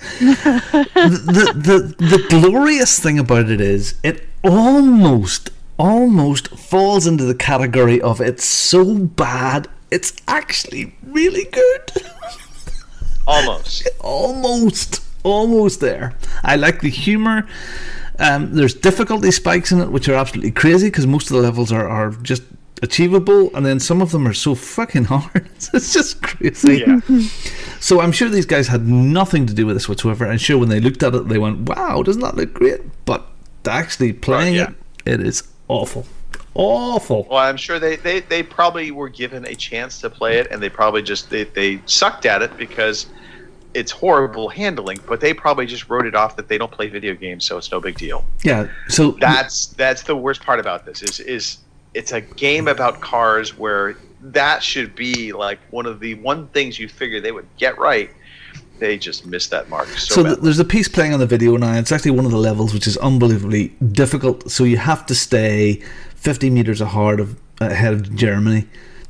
The glorious thing about it is it almost falls into the category of it's so bad it's actually really good. Almost there. I like the humor. There's difficulty spikes in it, which are absolutely crazy, because most of the levels are just achievable, and then some of them are so fucking hard. It's just crazy. Yeah. So I'm sure these guys had nothing to do with this whatsoever. I'm sure when they looked at it, they went, "Wow, doesn't that look great?" But actually playing it is awful. Well, I'm sure they probably were given a chance to play it, and they probably just they sucked at it because it's horrible handling, but they probably just wrote it off that they don't play video games, so it's no big deal. Yeah, so that's the worst part about this is it's a game about cars where that should be like one things you figure they would get right. They just missed that mark. So there's a piece playing on the video now. It's actually one of the levels which is unbelievably difficult. So you have to stay 50 meters ahead of Jeremy.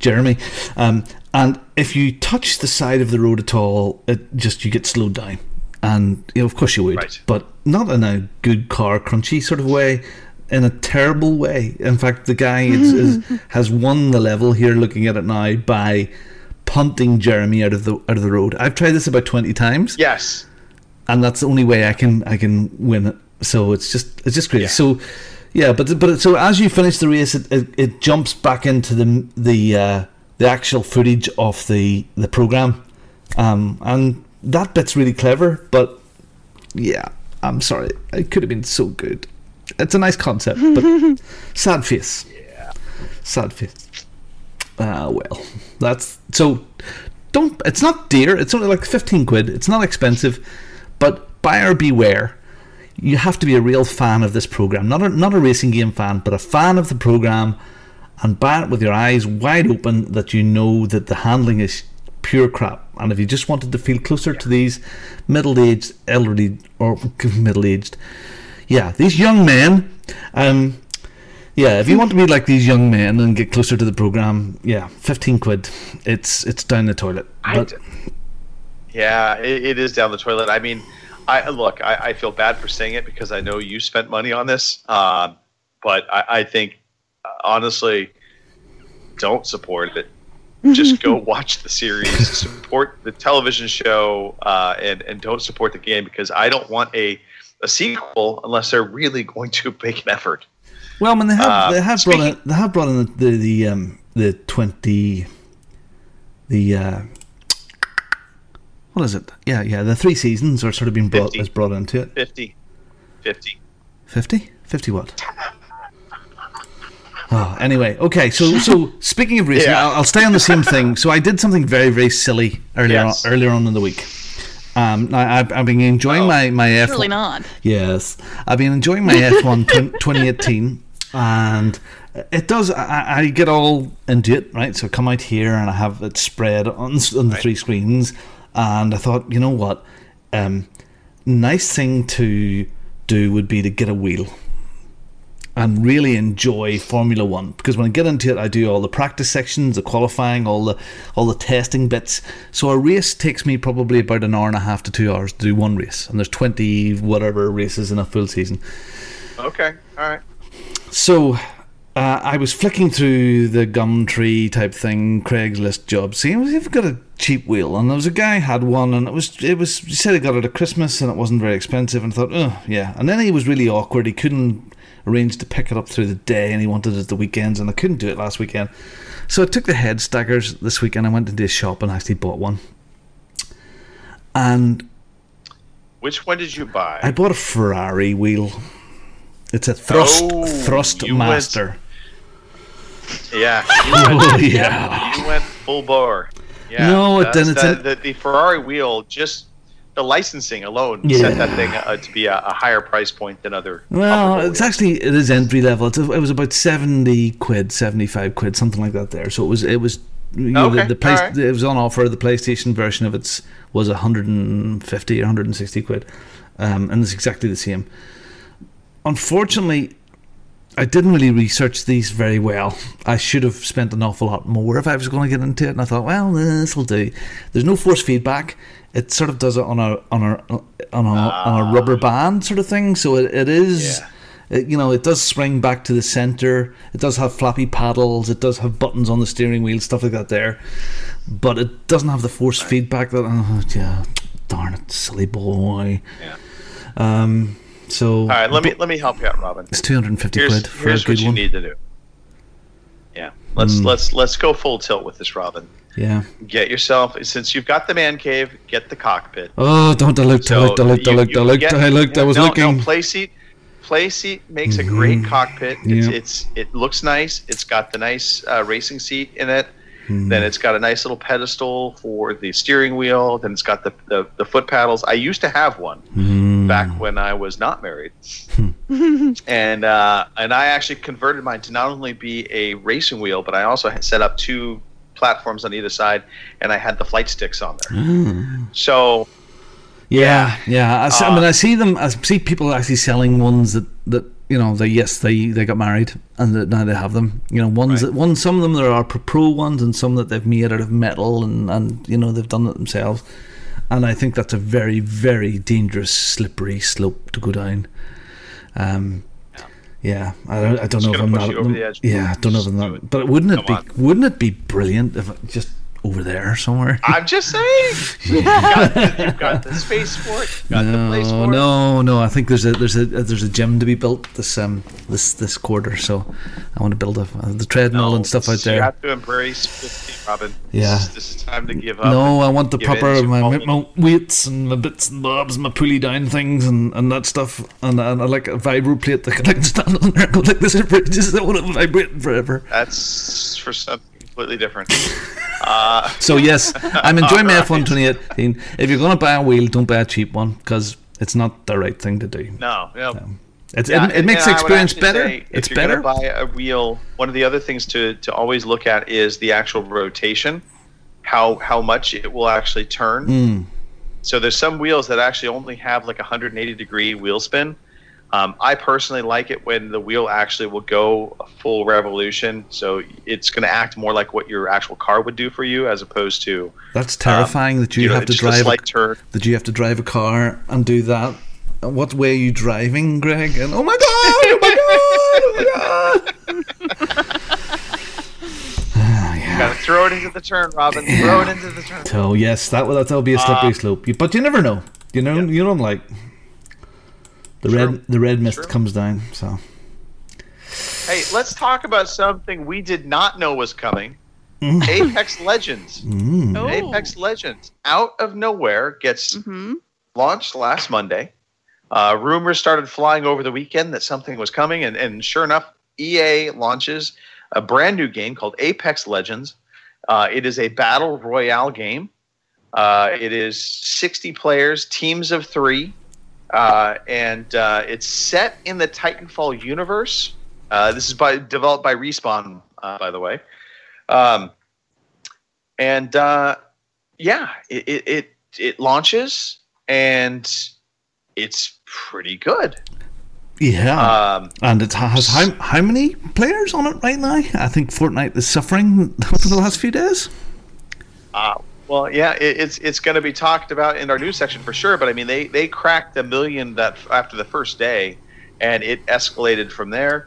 And if you touch the side of the road at all, you get slowed down. And of course you would, but not in a good car crunchy sort of way, in a terrible way. In fact, the guy has won the level here, looking at it now, by punting Jeremy out of the road. I've tried this about 20 times. Yes, and that's the only way I can win it. So it's just crazy. Yeah. So yeah, but so as you finish the race, it jumps back into the actual footage of the program, and that bit's really clever. But yeah, I'm sorry, it could have been so good. It's a nice concept, but sad face. Yeah, sad face. Well, that's so. It's not dear. It's only like 15 quid. It's not expensive, but buyer beware. You have to be a real fan of this program, not a racing game fan, but a fan of the program, and buy it with your eyes wide open, that you know that the handling is pure crap. And if you just wanted to feel closer to these middle-aged, elderly, or middle-aged, these young men, if you want to be like these young men and get closer to the program, 15 quid, it's down the toilet. But it is down the toilet. I mean, I feel bad for saying it because I know you spent money on this, but I think, honestly, don't support it. Just go watch the series, support the television show, and don't support the game, because I don't want a sequel unless they're really going to make an effort. Well, I mean, they have brought in the 20 what is it? The 3 seasons are sort of being brought into it. 50 50 what? Oh, anyway, okay. So speaking of racing, I'll stay on the same thing. So I did something very, very silly earlier on in the week. I've been enjoying my F1. Surely not. Yes, I've been enjoying my F1 2018, and it does. I get all into it, right? So I come out here and I have it spread on the 3 screens, and I thought, you know what, nice thing to do would be to get a wheel and really enjoy Formula One, because when I get into it, I do all the practice sections, the qualifying, all the testing bits. So a race takes me probably about an hour and a half to 2 hours to do one race, and there's 20 whatever races in a full season. Okay, all right. So I was flicking through the Gumtree type thing, Craigslist jobs, seeing if I've got a cheap wheel, and there was a guy had one, and it was he said he got it at Christmas and it wasn't very expensive, and I thought, oh yeah. And then he was really awkward. He couldn't arrange to pick it up through the day, and he wanted it the weekends, and I couldn't do it last weekend. So I took the head stackers this weekend. I went into a shop and actually bought one. And which one did you buy? I bought a Ferrari wheel. It's a Thrustmaster. Yeah. You went full bore. Yeah. No, it didn't. The Ferrari wheel, just the licensing alone set that thing to be a higher price point than other. Well, it is entry level. It was about 70 quid, 75 quid, something like that there. So it was you know, okay, it was on offer. The PlayStation version of it was 150 or 160 quid, and it's exactly the same. Unfortunately, I didn't really research these very well. I should have spent an awful lot more if I was going to get into it, and I thought, well, this will do. There's no force feedback. It sort of does it on a rubber band sort of thing. So it is, it does spring back to the center. It does have flappy paddles. It does have buttons on the steering wheel, stuff like that there. But it doesn't have the force feedback that. Darn it, silly boy. Yeah. So all right, let me help you out, Robin. It's 250 quid for a good one. Here's what you need to do. Yeah, let's go full tilt with this, Robin. Yeah. Get yourself, since you've got the man cave, get the cockpit. Oh, don't I looked. I was looking. No, Playseat makes a great cockpit. It looks nice. It's got the nice racing seat in it. Then it's got a nice little pedestal for the steering wheel. Then it's got the foot paddles. I used to have one back when I was not married, and I actually converted mine to not only be a racing wheel, but I also had set up 2 platforms on either side, and I had the flight sticks on there. So yeah. I see people actually selling ones that they got married and that now they have them. Some of them there are pro ones and some that they've made out of metal and they've done it themselves. And I think that's a very, very dangerous, slippery slope to go down. I don't know if I'm not. Yeah, I don't know if I'm not. But wouldn't it be brilliant if just over there somewhere? I'm just saying. You've got the space for it. You've got the place for it. No. I think there's a gym to be built this quarter. So I want to build the treadmill and stuff out there. You have to embrace 50, Robin. Yeah. This is time to give up. No, I want the proper my weights and my bits and bobs, my pulley down things and that stuff, and I like a vibro plate that I can stand on there and go like this. Just I want it vibrating forever. That's for something completely different. So yes, I'm enjoying my F1 2018. If you're going to buy a wheel, don't buy a cheap one because it's not the right thing to do. No. It makes the experience better. It's better. If you're going to buy a wheel, one of the other things to always look at is the actual rotation, how much it will actually turn. So there's some wheels that actually only have like 180 degree wheel spin. I personally like it when the wheel actually will go a full revolution, so it's going to act more like what your actual car would do for you, as opposed to. That's terrifying that you have to drive. That you have to drive a car and do that. What way are you driving, Greg? And oh my god! You got to throw it into the turn, Robin. Yeah. Throw it into the turn. So yes, that'll be a slippery slope. But you never know. You don't like. The red mist comes down. So, hey, let's talk about something we did not know was coming. Apex Legends. Apex Legends, out of nowhere, gets launched last Monday. Rumors started flying over the weekend that something was coming, and sure enough, EA launches a brand new game called Apex Legends. It is a battle royale game. It is 60 players, teams of 3, and it's set in the Titanfall universe. This is developed by Respawn, by the way. It launches, and it's pretty good. Yeah, and it has how many players on it right now? I think Fortnite is suffering over the last few days. Well, yeah, it's going to be talked about in our news section for sure. But I mean, they cracked 1 million after the first day, and it escalated from there.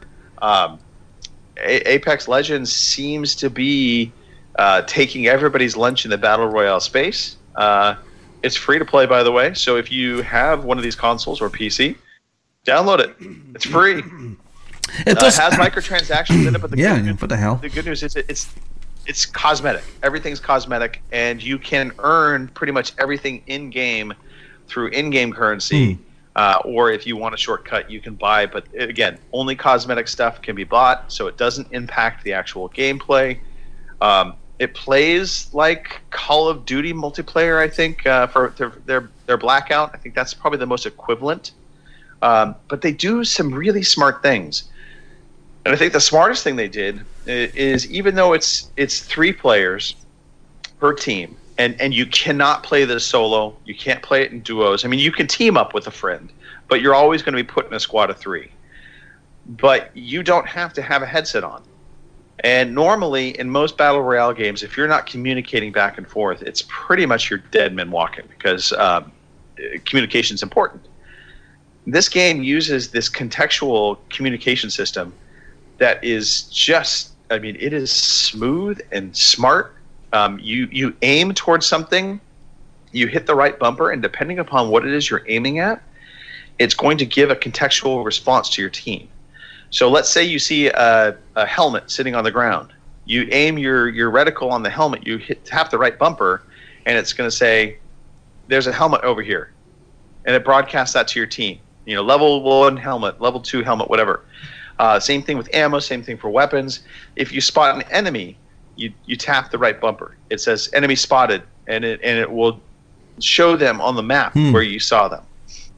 Apex Legends seems to be taking everybody's lunch in the battle royale space. It's free to play, by the way. So if you have one of these consoles or PC, download it. It's free. It has microtransactions in it, but the good news is it's cosmetic. Everything's cosmetic, and you can earn pretty much everything in game through in-game currency. Or if you want a shortcut, you can buy. But again, only cosmetic stuff can be bought, so it doesn't impact the actual gameplay. It plays like Call of Duty multiplayer, I think, for their Blackout. I think that's probably the most equivalent. But they do some really smart things. And I think the smartest thing they did is, even though it's 3 players per team, and you cannot play this solo, you can't play it in duos. I mean, you can team up with a friend, but you're always going to be put in a squad of 3. But you don't have to have a headset on. And normally, in most Battle Royale games, if you're not communicating back and forth, it's pretty much your dead men walking, because communication is important. This game uses this contextual communication system that is just, I mean, it is smooth and smart. You aim towards something, you hit the right bumper, and depending upon what it is you're aiming at, it's going to give a contextual response to your team. So let's say you see a helmet sitting on the ground. You aim your reticle on the helmet, you tap the right bumper, and it's going to say, there's a helmet over here. And it broadcasts that to your team. You know, level 1 helmet, level 2 helmet, whatever. Same thing with ammo, same thing for weapons. If you spot an enemy, you tap the right bumper. It says enemy spotted, and it will show them on the map where you saw them.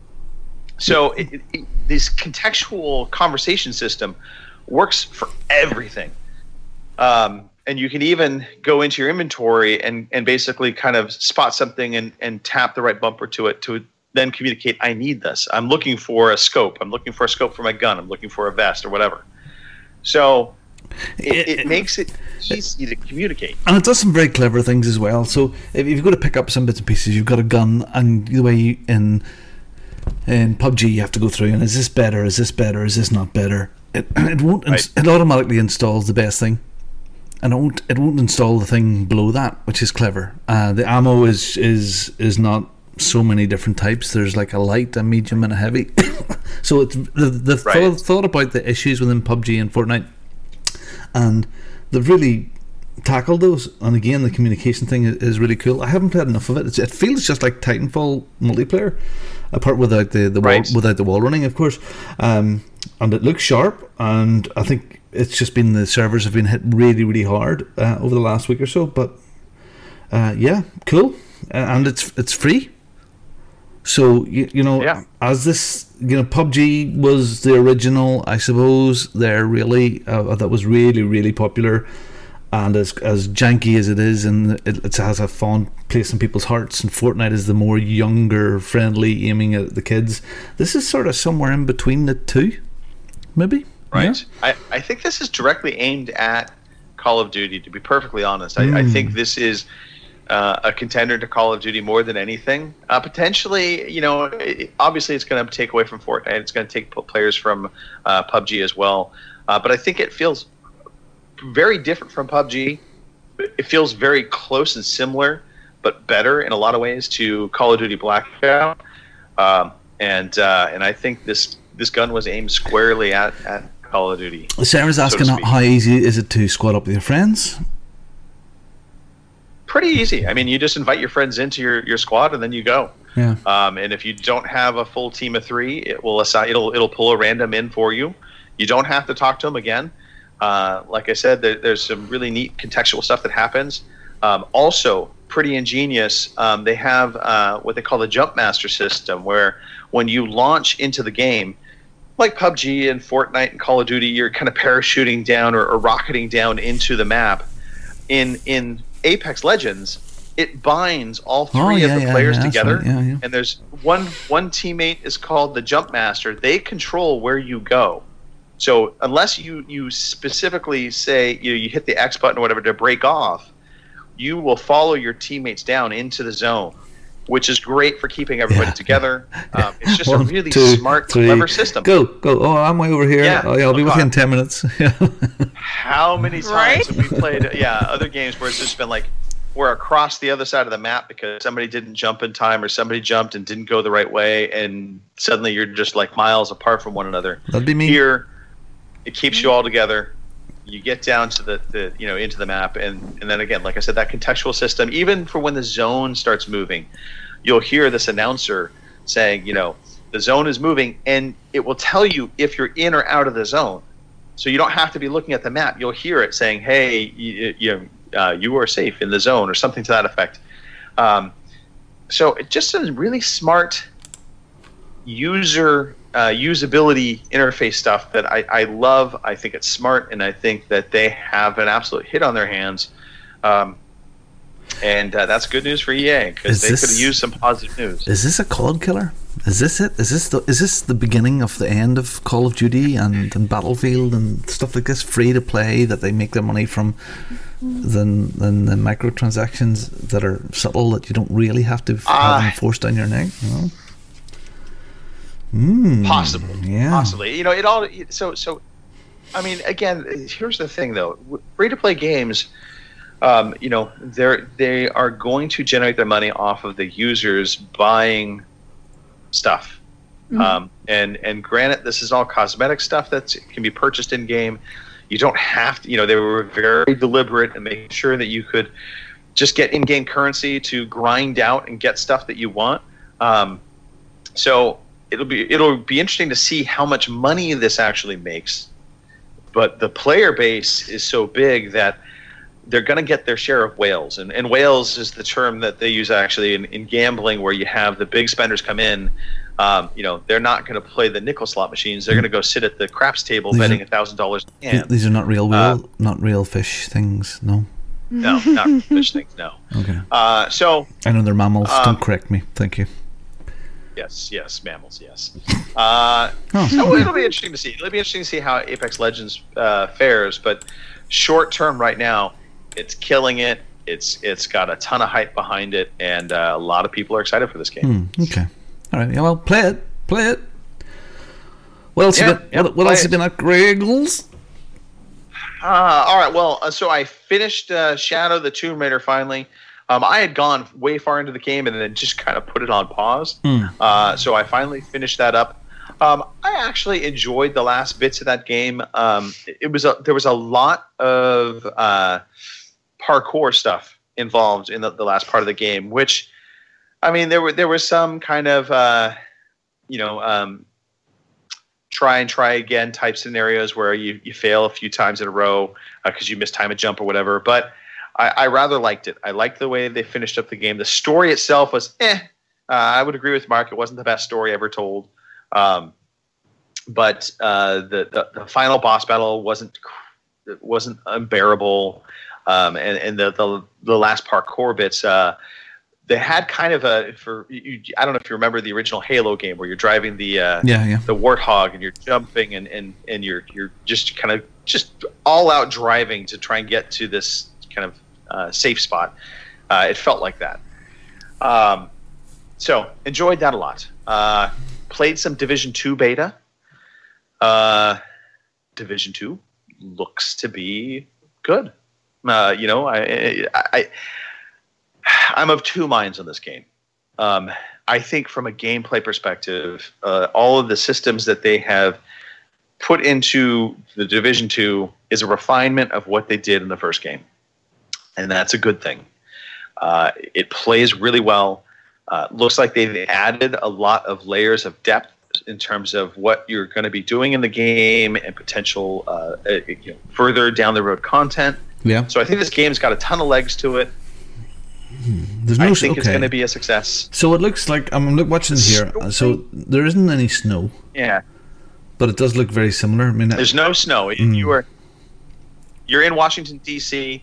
So this contextual conversation system works for everything. And you can even go into your inventory and basically kind of spot something and tap the right bumper to it to then communicate, I need this. I'm looking for a scope. I'm looking for a scope for my gun. I'm looking for a vest or whatever. So it makes it easy to communicate. And it does some very clever things as well. So if you've got to pick up some bits and pieces, you've got a gun, and the way in PUBG you have to go through, and is this better, is this better, is this not better? It won't. Right. It automatically installs the best thing, and it won't install the thing below that, which is clever. The ammo is not so many different types. There's like a light, a medium, and a heavy. So it's the thought about the issues within PUBG and Fortnite, and they've really tackled those. And again, the communication thing is really cool. I haven't played enough of it. It feels just like Titanfall multiplayer, apart without the wall running, of course. And it looks sharp. And I think it's just been the servers have been hit really, really hard over the last week or so. But yeah, cool. And it's free. So you know, as this, you know, PUBG was the original, I suppose. They're really that was really, really popular, and as janky as it is, and it has a fond place in people's hearts. And Fortnite is the more younger, friendly, aiming at the kids. This is sort of somewhere in between the two, maybe. Right. Yeah? I think this is directly aimed at Call of Duty. To be perfectly honest, I think this is a contender to Call of Duty more than anything. Potentially, you know, obviously it's going to take away from Fortnite. It's going to take players from PUBG as well. But I think it feels very different from PUBG. It feels very close and similar, but better in a lot of ways to Call of Duty Blackout. And I think this gun was aimed squarely at Call of Duty. Sarah's asking, how easy is it to squad up with your friends? Pretty easy. I mean, you just invite your friends into your squad, and then you go. Yeah. And if you don't have a full team of 3, it will assign. It'll pull a random in for you, You don't have to talk to them again. Like I said, there's some really neat contextual stuff that happens. Also, pretty ingenious. They have what they call the Jump Master system, where when you launch into the game, like PUBG and Fortnite and Call of Duty, you're kind of parachuting down or rocketing down into the map. In Apex Legends, it binds all three of the players together, and there's one teammate is called the Jump Master. They control where you go. So unless you specifically say you hit the X button or whatever to break off, you will follow your teammates down into the zone, which is great for keeping everybody together. It's just a really smart, clever system. Go! Oh, I'm way over here. Yeah. Oh, yeah, I'll be with you in 10 minutes. How many times have we played other games where it's just been like we're across the other side of the map because somebody didn't jump in time or somebody jumped and didn't go the right way, and suddenly you're just like miles apart from one another. That'd be me. Here, it keeps you all together. You get down to the into the map, and then again, like I said, that contextual system, even for when the zone starts moving, you'll hear this announcer saying, the zone is moving, and it will tell you if you're in or out of the zone. So you don't have to be looking at the map. You'll hear it saying, hey, you are safe in the zone, or something to that effect. So it's just a really smart usability interface stuff that I love. I think it's smart, and I think that they have an absolute hit on their hands. And that's good news for EA, because they could have used some positive news. Is this a COD killer? Is this it? Is this the beginning of the end of Call of Duty and Battlefield and stuff like this, free to play, that they make their money from, than the microtransactions that are subtle, that you don't really have to have them forced down your neck? Possibly. It all. So. I mean, again, here's the thing, though. Free to play games. They are going to generate their money off of the users buying stuff. And granted, this is all cosmetic stuff that can be purchased in game. You don't have to. They were very deliberate in making sure that you could just get in-game currency to grind out and get stuff that you want. So it'll be interesting to see how much money this actually makes. But the player base is so big that they're going to get their share of whales. And whales is the term that they use actually in gambling, where you have the big spenders come in. They're not going to play the nickel slot machines. They're going to go sit at the craps table betting $1,000 a hand. These are not real not real fish things, no? No, not fish things, no. Okay. So I know they're mammals. Don't correct me. Thank you. Yes, mammals, yes. So it'll be interesting to see. It'll be interesting to see how Apex Legends fares. But short term right now, it's killing it. It's got a ton of hype behind it, and a lot of people are excited for this game. Okay. All right. Yeah, well, play it. What else have you been at, Greggles? All right. Well, so I finished Shadow of the Tomb Raider finally. I had gone way far into the game and then just kind of put it on pause. So I finally finished that up. I actually enjoyed the last bits of that game. There was a lot of parkour stuff involved in the last part of the game, which, I mean, there was some kind of try and try again type scenarios where you fail a few times in a row because you missed time a jump or whatever. But I rather liked it. I liked the way they finished up the game. The story itself was I would agree with Mark. It wasn't the best story ever told. But the final boss battle wasn't unbearable. And the last parkour bits, they had kind of I don't know if you remember the original Halo game where you're driving the Warthog and you're jumping and you're just kind of just all out driving to try and get to this kind of safe spot. It felt like that. So enjoyed that a lot. Played some Division 2 beta. Division 2 looks to be good. I'm of two minds on this game. I think from a gameplay perspective, all of the systems that they have put into the Division 2 is a refinement of what they did in the first game. And that's a good thing. It plays really well. Looks like they've added a lot of layers of depth. in terms of what you're going to be doing in the game and potential further down the road content. Yeah. So I think this game's got a ton of legs to it. I think it's going to be a success. So it looks like I'm watching here. So there isn't any snow. Yeah. But it does look very similar. I mean, there's no snow. You're in Washington D.C.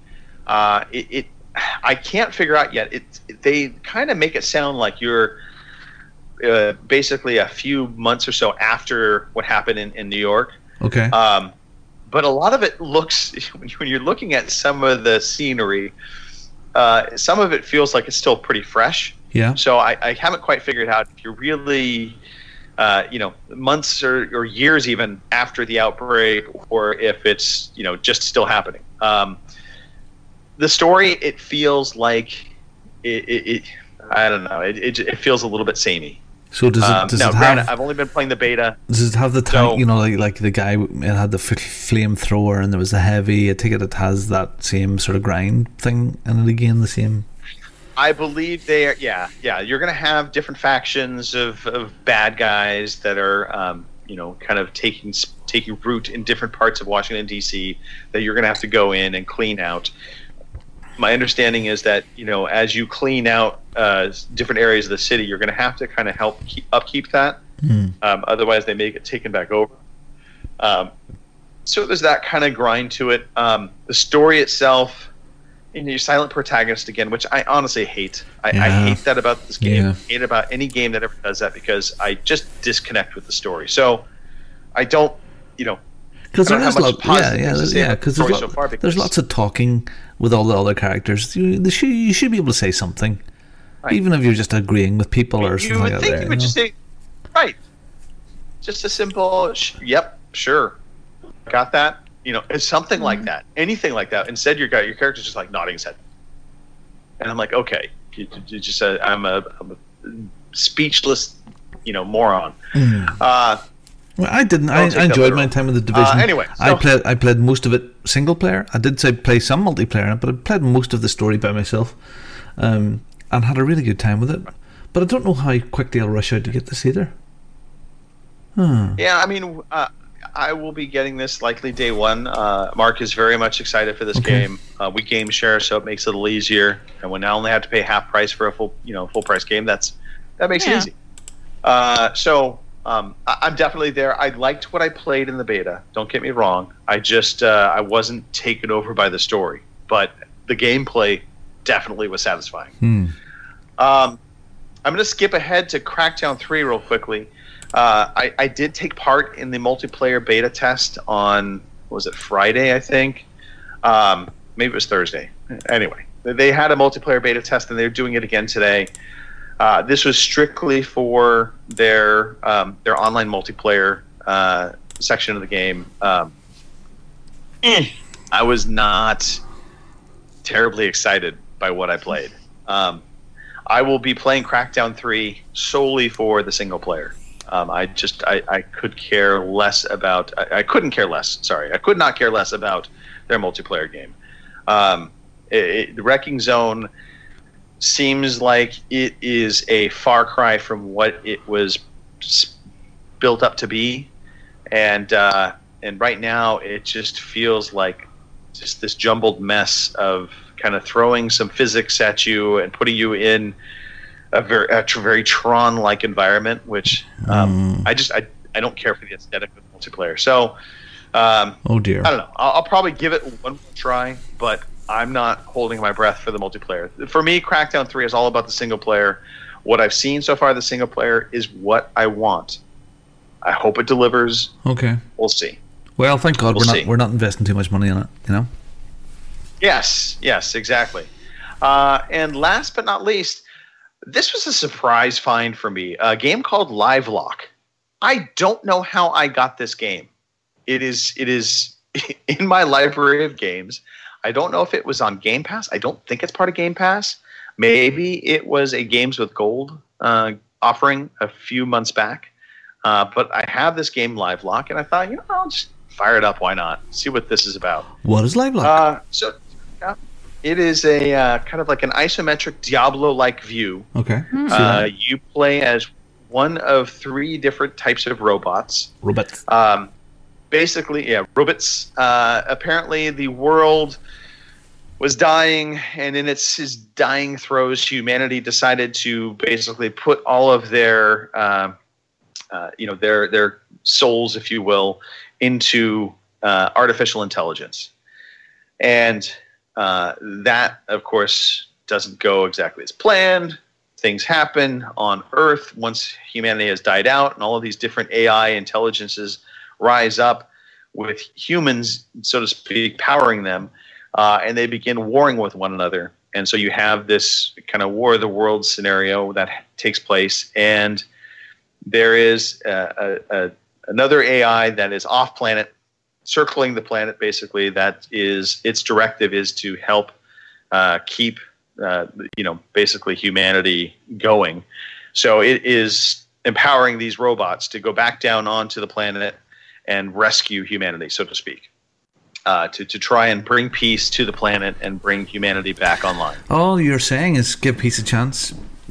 I can't figure out yet. They kind of make it sound like you're basically a few months or so after what happened in New York. Okay. But a lot of it looks, when you're looking at some of the scenery, some of it feels like it's still pretty fresh. Yeah. So I haven't quite figured out if you're really, months or years even after the outbreak, or if it's, just still happening. The story, it feels like it I don't know. It feels a little bit samey. So does it now, have? Granted, I've only been playing the beta. Does it have the tank? Like the guy, it had the flamethrower, and there was the heavy. I take it has that same sort of grind thing in it again. The same. I believe they are. Yeah. You're going to have different factions of bad guys that are, kind of taking root in different parts of Washington D.C. that you're going to have to go in and clean out. My understanding is that, as you clean out different areas of the city, you're going to have to kind of help upkeep that. Otherwise, they may get taken back over. So there's that kind of grind to it. The story itself, your silent protagonist again, which I honestly hate. I hate that about this game. Yeah. I hate about any game that ever does that, because I just disconnect with the story. So I don't, because there's there's lots of talking with all the other characters. You should be able to say something, right, even if you're just agreeing with people or something like that. You would think you would just say, right, just a simple, yep, sure, got that. It's something like that, anything like that. Instead, your character's just like nodding his head, and I'm like, okay, you just said I'm a speechless, moron. Well, I didn't. I enjoyed my time with the Division. Anyway, so I played most of it single player. I did play some multiplayer, but I played most of the story by myself, and had a really good time with it. But I don't know how quickly I'll rush out to get this either. Yeah, I mean, I will be getting this likely day one. Mark is very much excited for this game. We game share, so it makes it a little easier. And when I only have to pay half price for a full price game, that makes it easy. So. I'm definitely there. I liked what I played in the beta. Don't get me wrong. I just I wasn't taken over by the story, but the gameplay definitely was satisfying. I'm going to skip ahead to Crackdown 3 real quickly. I did take part in the multiplayer beta test on, was it Friday, I think? Maybe it was Thursday. Anyway, they had a multiplayer beta test, and they're doing it again today. This was strictly for their online multiplayer section of the game. I was not terribly excited by what I played. I will be playing Crackdown 3 solely for the single player. I could care less about. I couldn't care less. Sorry, I could not care less about their multiplayer game. The Wrecking Zone seems like it is a far cry from what it was built up to be, and right now it just feels like just this jumbled mess of kind of throwing some physics at you and putting you in a very Tron-like environment, which I don't care for the aesthetic of multiplayer. So oh dear, I don't know. I'll probably give it one more try, but I'm not holding my breath for the multiplayer. For me, Crackdown 3 is all about the single player. What I've seen so far, the single player, is what I want. I hope it delivers. Okay. We'll see. Well, thank God we're not investing too much money in it, Yes, exactly. And last but not least, this was a surprise find for me. A game called Livelock. I don't know how I got this game. It is in my library of games. I don't know if it was on Game Pass. I don't think it's part of Game Pass. Maybe it was a Games with Gold offering a few months back. But I have this game, Livelock, and I thought, I'll just fire it up. Why not? See what this is about. What is Livelock? It is a kind of like an isometric Diablo-like view. Okay. You play as one of 3 different types of robots. Robots. Basically, yeah, robots. Apparently, the world was dying, and in its dying throes, humanity decided to basically put all of their, their souls, if you will, into artificial intelligence, and that, of course, doesn't go exactly as planned. Things happen on Earth once humanity has died out, and all of these different AI intelligences rise up with humans, so to speak, powering them, and they begin warring with one another. And so you have this kind of War of the Worlds scenario that takes place, and there is another AI that is off planet, circling the planet, basically. That is, its directive is to help keep basically humanity going. So it is empowering these robots to go back down onto the planet and rescue humanity, so to speak, to try and bring peace to the planet and bring humanity back online. All you're saying is give peace a chance.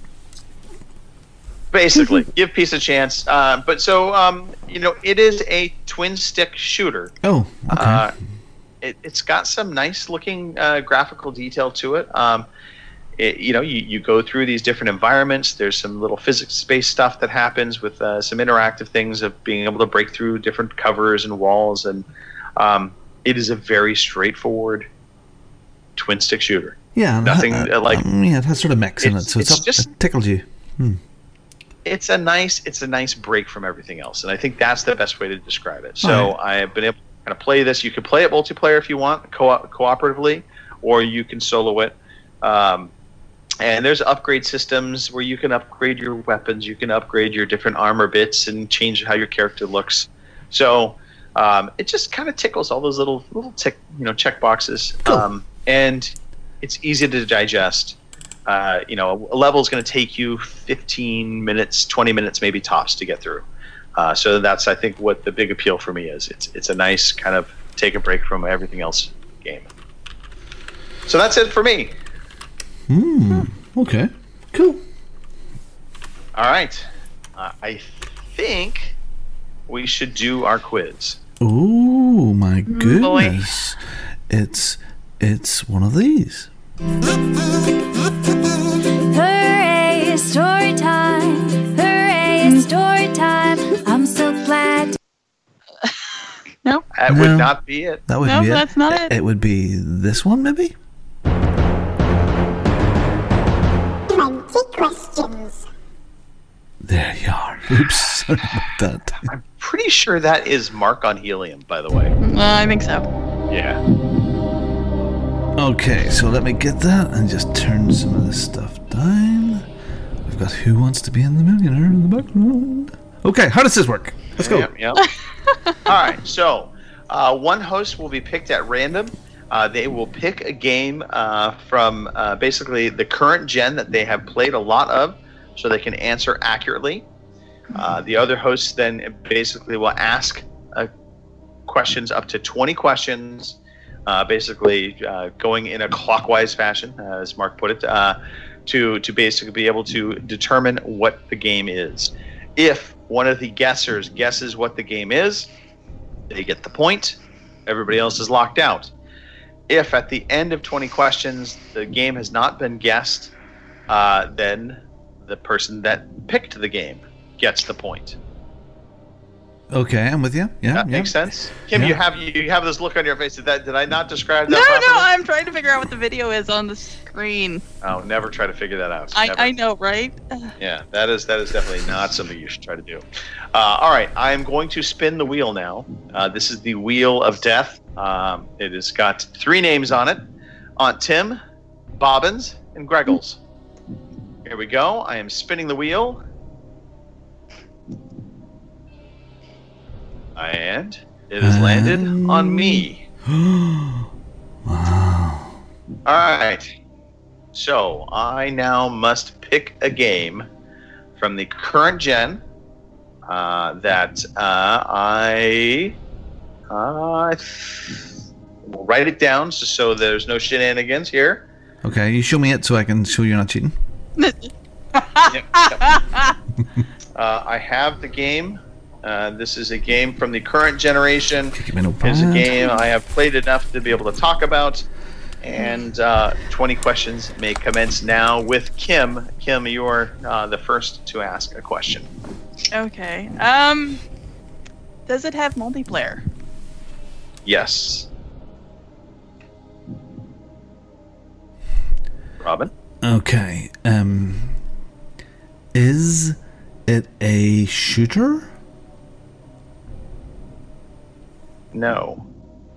Basically, give peace a chance. But so, it is a twin stick shooter. Oh, okay. It's got some nice looking graphical detail to it. You go through these different environments. There's some little physics-based stuff that happens with some interactive things of being able to break through different covers and walls. And it is a very straightforward twin-stick shooter. Yeah. Nothing it has sort of mechs in it, so it tickles you. It's a nice break from everything else, and I think that's the best way to describe it. So I have been able to kind of play this. You can play it multiplayer if you want, cooperatively, or you can solo it. And there's upgrade systems where you can upgrade your weapons, you can upgrade your different armor bits, and change how your character looks. So it just kind of tickles all those little check boxes, cool. And it's easy to digest. A level is going to take you 15 minutes, 20 minutes, maybe tops to get through. So that's, I think, what the big appeal for me is. It's a nice kind of take a break from everything else game. So that's it for me. Okay. Cool. All right. I think we should do our quiz. Oh my goodness! It's one of these. Hooray, it's story time. Hooray, it's story time. I'm so glad. No. That would not be it. That would be it. No, that's not it. It would be this one, maybe? 20 questions. There you are. Oops, sorry about that. I'm pretty sure that is Mark on Helium, by the way. I think so. Yeah. Okay, so let me get that and just turn some of this stuff down. We've got Who Wants to Be in the Millionaire in the background. Okay, how does this work? Let's go. Yep. All right, so one host will be picked at random. They will pick a game from basically the current gen that they have played a lot of, so they can answer accurately. The other host then basically will ask questions, up to 20 questions, basically going in a clockwise fashion, as Mark put it, to basically be able to determine what the game is. If one of the guessers guesses what the game is, they get the point. Everybody else is locked out. If at the end of 20 questions the game has not been guessed, then the person that picked the game gets the point. Okay, I'm with you. Yeah, that makes sense. Kim, Yeah. you have this look on your face. Did I not describe that No, properly? I'm trying to figure out what the video is on the screen. Oh, never try to figure that out. I know, right? Yeah, that is definitely not something you should try to do. All right, I'm going to spin the wheel now. This is the Wheel of Death. It has got 3 names on it: Aunt Tim, Bobbins, and Greggles. Here we go. I am spinning the wheel. And it has landed on me. Wow. All right. So I now must pick a game from the current gen that I will write it down so there's no shenanigans here. Okay, you show me it so I can show you're not cheating. I have the game. This is a game from the current generation. It's a game I have played enough to be able to talk about. And 20 questions may commence now with Kim. Kim, you're the first to ask a question. Okay. Does it have multiplayer? Yes. Robin? Okay. Is it a shooter? No.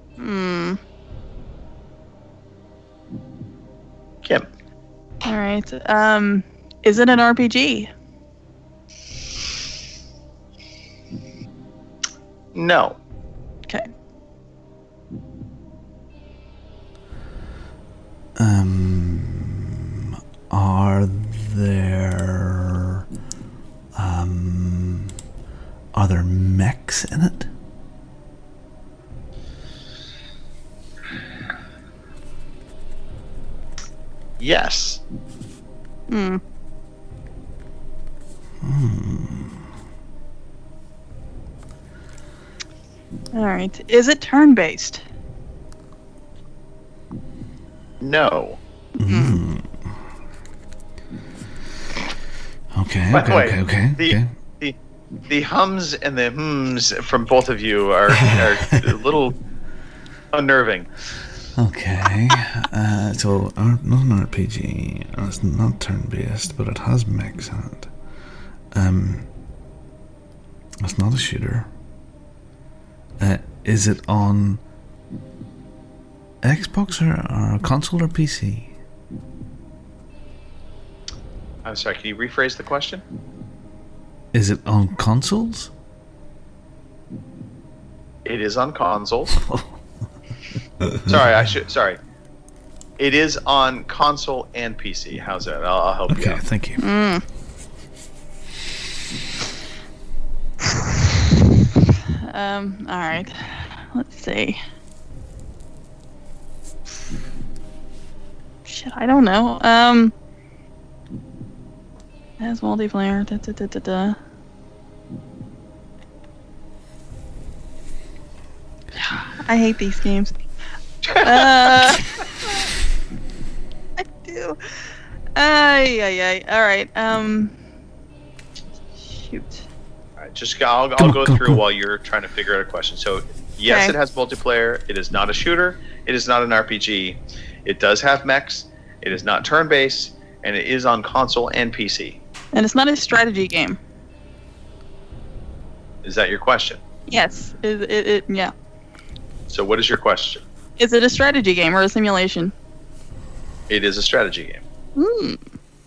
Kim? All right. Is it an RPG? No. Okay. Are there mechs in it? Yes. All right. Is it turn-based? No. Okay. By the way, Okay. The hums and the hms from both of you are a little unnerving. Okay. So not an RPG. It's not turn-based, but it has mechs in it. It's not a shooter. Is it on Xbox or console or PC? I'm sorry, can you rephrase the question? Is it on consoles? It is on consoles. Sorry. It is on console and PC. How's that? I'll help you. Okay, thank you. All right. Let's see. Shit, I don't know. It has multiplayer. I hate these games. I do. Ay. All right. Shoot. All right, I'll go through while you're trying to figure out a question. So, yes, Okay. It has multiplayer. It is not a shooter. It is not an RPG. It does have mechs. It is not turn-based, and it is on console and PC. And it's not a strategy game. Is that your question? Yes. Yeah. So, what is your question? Is it a strategy game or a simulation? It is a strategy game.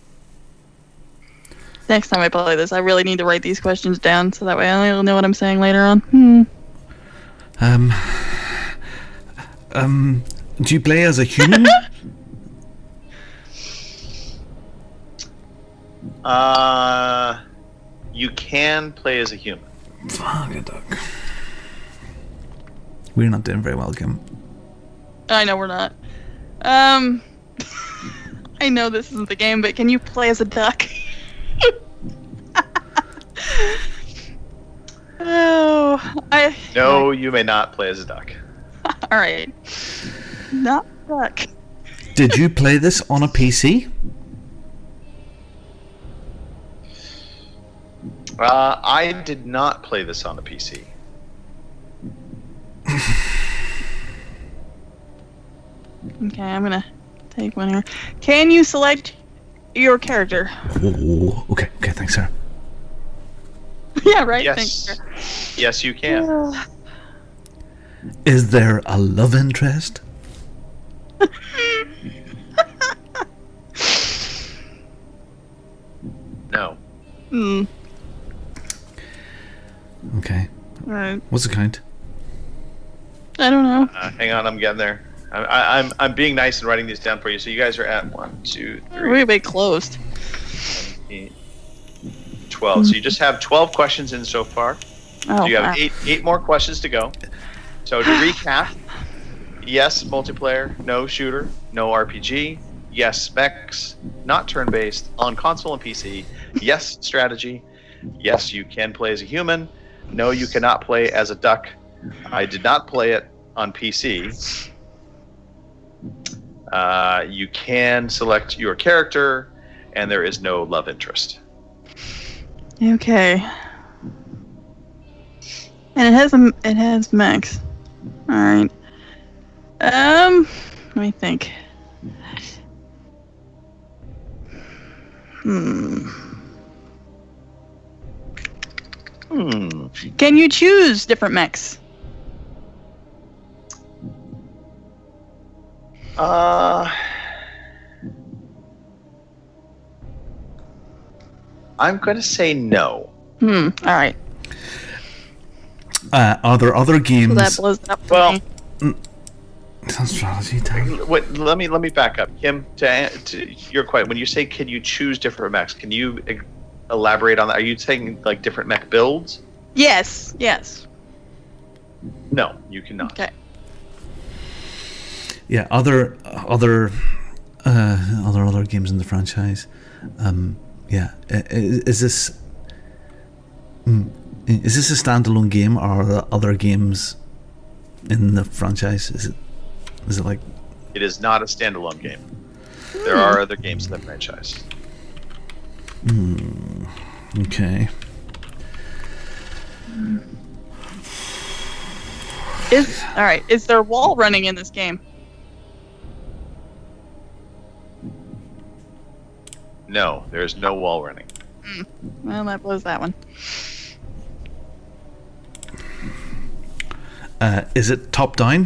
Next time I play this, I really need to write these questions down so that way I'll know what I'm saying later on. Do you play as a human? You can play as a human. Fuck it, Doug. We're not doing very well, Kim. I know we're not. I know this isn't the game, but can you play as a duck? No, you may not play as a duck. All right. Not duck. Did you play this on a PC? I did not play this on a PC. Okay, I'm gonna take one here. Can you select your character? Oh, okay, thanks, sir. Yeah, right? Yes. Thanks, sir. Yes, you can. Is there a love interest? No. Okay. Right. What's the count? I don't know. Hang on, I'm getting there. I'm being nice and writing these down for you. So you guys are at 1, 2, 3. We're a bit closed. 8, 12. So you just have 12 questions in so far. Oh, So you have wow. eight more questions to go. So to recap, yes, multiplayer, no shooter, no RPG, yes, specs, not turn-based, on console and PC, yes, strategy, Yes, you can play as a human. No, you cannot play as a duck. I did not play it on PC. You can select your character, and there is no love interest. Okay. And it has mechs. All right. Let me think. Can you choose different mechs? I'm going to say no. All right. Are there other games? So that blows it up for Well, me. Strategy time. Wait, let me back up, Kim. To your question, when you say can you choose different mechs, can you elaborate on that? Are you saying like different mech builds? Yes. No, you cannot. Okay. Yeah, other games in the franchise. Yeah, is this a standalone game, or are there other games in the franchise? Is it like? It is not a standalone game. There are other games in the franchise. Okay. Is there wall running in this game? No, there is no wall running. Well, that blows that one. Is it top down?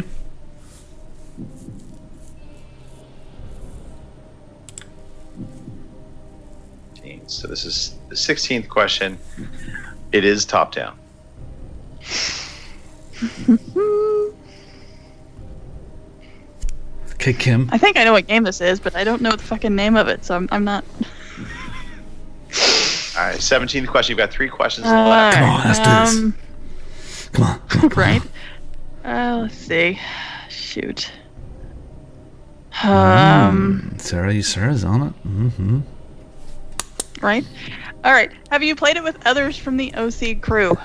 So this is the 16th question. It is top down. Okay, Kim. I think I know what game this is, but I don't know the fucking name of it, so I'm not. All right, 17th question. You've got 3 questions left. Come on, let's do this. Come on. Right. Let's see. Shoot. Sarah's on it. Mm-hmm. Right. All right. Have you played it with others from the OC crew?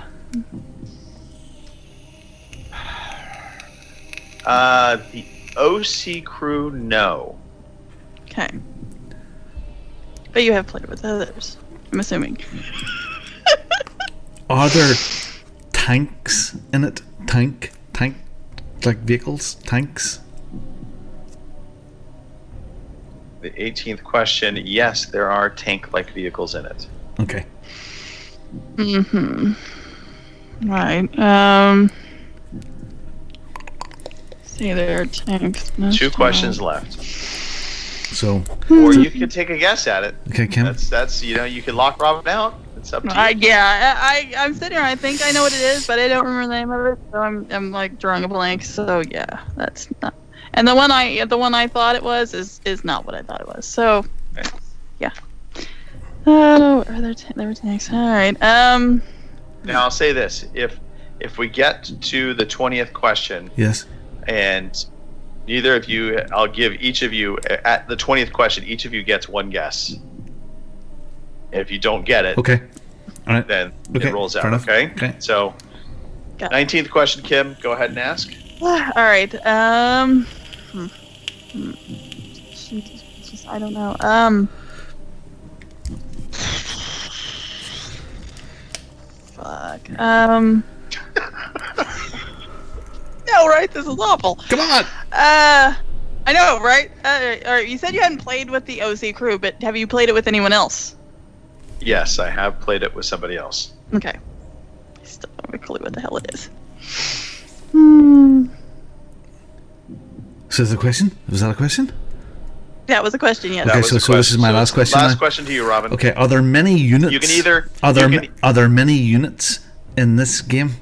The OC crew, no. Okay. But you have played it with others, I'm assuming. Are there tanks in it? Tank, like vehicles, tanks? The 18th question, yes, there are tank-like vehicles in it. Okay. Right. See, there are tanks. No 2 tank. questions left. So. Or you can take a guess at it. Okay, Kim. That's you can lock Robin out. It's up to you. I'm sitting here. I think I know what it is, but I don't remember the name of it. So I'm like drawing a blank. So yeah, that's not. And the one I thought it was is not what I thought it was. So, yeah. Oh, there were tanks. All right. Now I'll say this: if we get to the 20th question, yes, and neither of you, I'll give each of you at the 20th question. Each of you gets 1 guess. If you don't get it, okay, all right, then it rolls out. Okay. So, 19th question, Kim, go ahead and ask. All right. Jesus, I don't know. Fuck. No, right? This is awful. Come on. I know, right? All right. You said you hadn't played with the OC crew, but have you played it with anyone else? Yes, I have played it with somebody else. Okay. I still don't have a clue what the hell it is. So, the question? Was that a question? That was a question, yes. Okay, so this is my last question. Last question to you, Robin. Okay, are there many units? You can either. Are there many units in this game?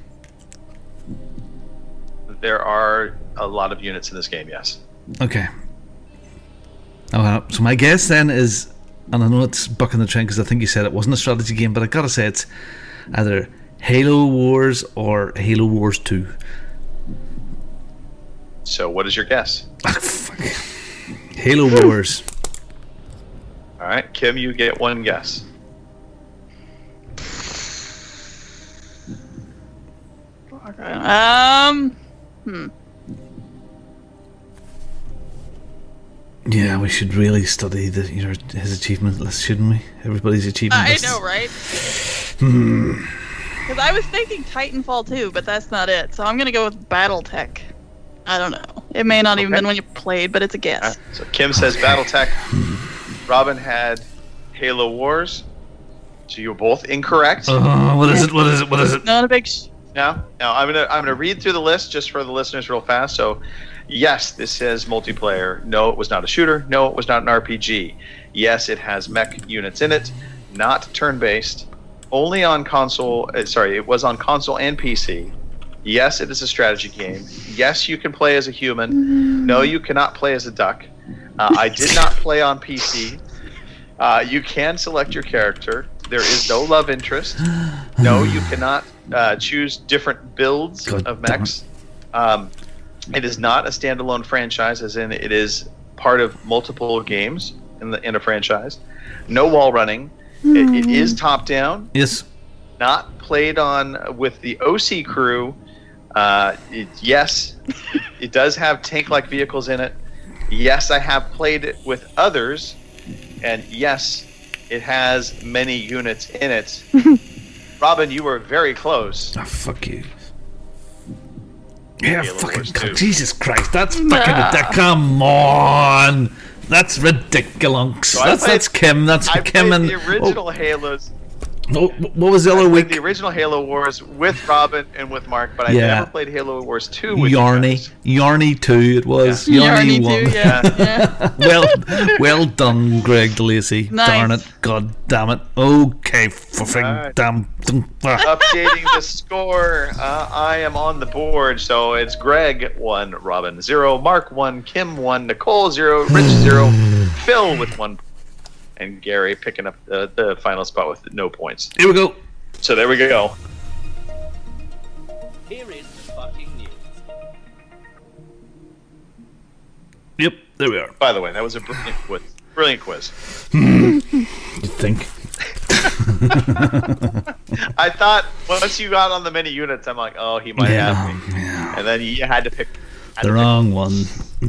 There are a lot of units in this game, yes. Okay. So my guess then is, and I know it's bucking the trend because I think you said it wasn't a strategy game, but I gotta say it's either Halo Wars or Halo Wars 2. So what is your guess? Halo Wars. All right, Kim, you get 1 guess. Okay. Yeah, we should really study his achievement list, shouldn't we? Everybody's achievement list. I know, right? Because I was thinking Titanfall 2, but that's not it. So I'm going to go with BattleTech. I don't know. It may not even been when you played, but it's a guess. So Kim says BattleTech. Robin had Halo Wars. So you're both incorrect. What is it? Not a big... Now I'm gonna read through the list just for the listeners real fast. So, yes, this says multiplayer. No, it was not a shooter. No, it was not an RPG. Yes, it has mech units in it. Not turn-based. Only on console. It was on console and PC. Yes, it is a strategy game. Yes, you can play as a human. No, you cannot play as a duck. I did not play on PC. You can select your character. There is no love interest. No, you cannot choose different builds of mechs. It is not a standalone franchise, as in it is part of multiple games in a franchise. No wall running. It is top down. Yes. Not played on with the OC crew. Yes, it does have tank-like vehicles in it. Yes, I have played it with others, and yes, it has many units in it. Robin, you were very close. Oh, fuck you. Yeah, fucking God, Jesus Christ, that's fucking come on. That's ridiculous. So that's Kim. That's Kim and the original Halos. What was the other week? The original Halo Wars with Robin and with Mark, but I never played Halo Wars 2 with Yarny 2 it was. Yeah. Yarny 1. 2, yeah. Well done, Greg DeLacy. Nice. Darn it. God damn it. Okay, damn. Updating the score. I am on the board, so it's Greg 1, Robin 0, Mark 1, Kim 1, Nicole 0, Rich 0, Phil with 1. And Gary picking up the final spot with no points. Here we go. So there we go. Here is the fucking news. Yep, there we are. By the way, that was a brilliant quiz. Brilliant quiz. You think? I thought once you got on the many units, I'm like, oh, he might have me. Yeah. And then you had to pick the wrong one.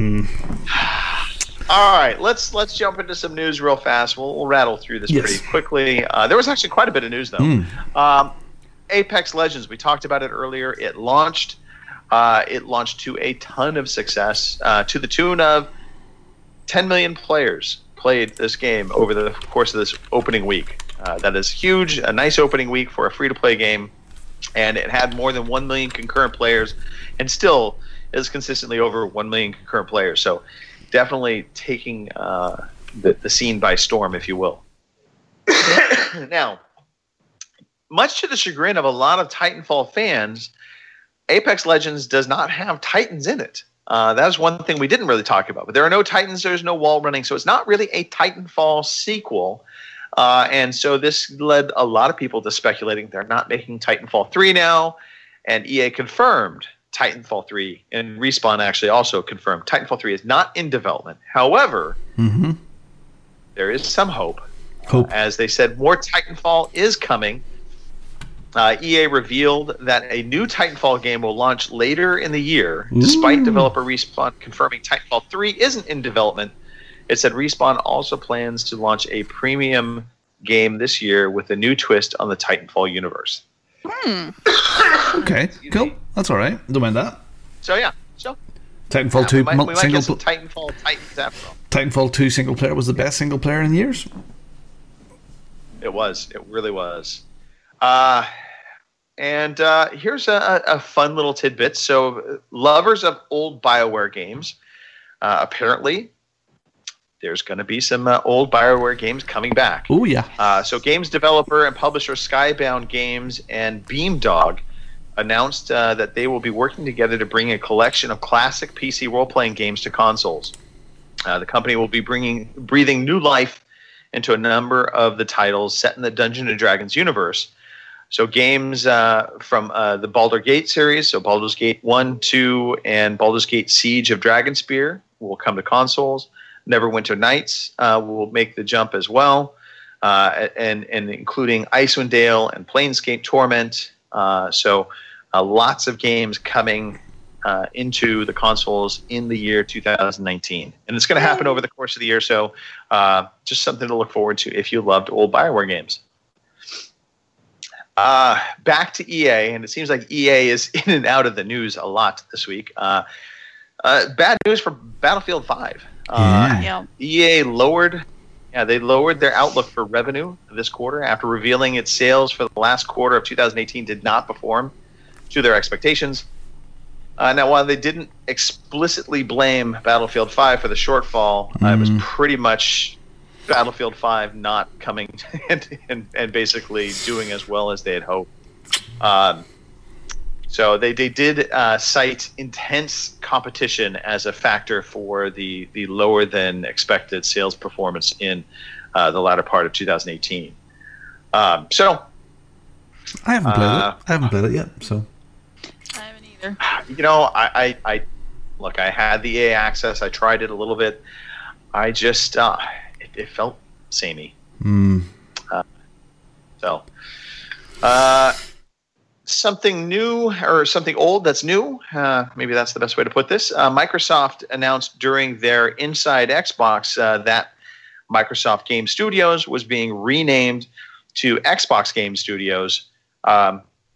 All right, let's jump into some news real fast. We'll rattle through this pretty quickly. There was actually quite a bit of news, though. Apex Legends, we talked about it earlier. It launched to a ton of success, to the tune of 10 million players played this game over the course of this opening week. That is huge, a nice opening week for a free-to-play game, and it had more than 1 million concurrent players, and still is consistently over 1 million concurrent players. So definitely taking the scene by storm, if you will. Now, much to the chagrin of a lot of Titanfall fans, Apex Legends does not have Titans in it. That was one thing we didn't really talk about. But there are no Titans, there's no wall running, so it's not really a Titanfall sequel. And so this led a lot of people to speculating they're not making Titanfall 3 now, and EA confirmed Titanfall 3, and Respawn actually also confirmed Titanfall 3 is not in development. However, there is some hope. As they said, more Titanfall is coming. EA revealed that a new Titanfall game will launch later in the year, despite developer Respawn confirming Titanfall 3 isn't in development. It said Respawn also plans to launch a premium game this year with a new twist on the Titanfall universe. Okay, cool. That's all right. Don't mind that. So Titanfall 2 we might get some Titanfall Titans after all. Titanfall 2 single player was the best single player in years. It was. It really was. And here's a fun little tidbit. So, lovers of old BioWare games, apparently, there's going to be some old BioWare games coming back. Oh, yeah. So, games developer and publisher Skybound Games and Beamdog announced that they will be working together to bring a collection of classic PC role-playing games to consoles. The company will be breathing new life into a number of the titles set in the Dungeons & Dragons universe. So games from the Baldur's Gate series, so Baldur's Gate 1, 2, and Baldur's Gate Siege of Dragonspear will come to consoles. Neverwinter Nights will make the jump as well, and including Icewind Dale and Planescape Torment. So lots of games coming into the consoles in the year 2019. And it's going to happen over the course of the year, so just something to look forward to if you loved old BioWare games. Back to EA, and it seems like EA is in and out of the news a lot this week. Bad news for Battlefield 5. EA lowered their outlook for revenue this quarter after revealing its sales for the last quarter of 2018 did not perform to their expectations. Now, while they didn't explicitly blame Battlefield 5 for the shortfall, it was pretty much Battlefield 5 not coming and basically doing as well as they had hoped. So they did cite intense competition as a factor for the lower than expected sales performance in the latter part of 2018. So I haven't played it. I haven't played it yet. So I haven't either. You know, I look. I had the EA access. I tried it a little bit. I just it felt samey. Something new or something old that's new. Maybe that's the best way to put this. Microsoft announced during their Inside Xbox that Microsoft Game Studios was being renamed to Xbox Game Studios. I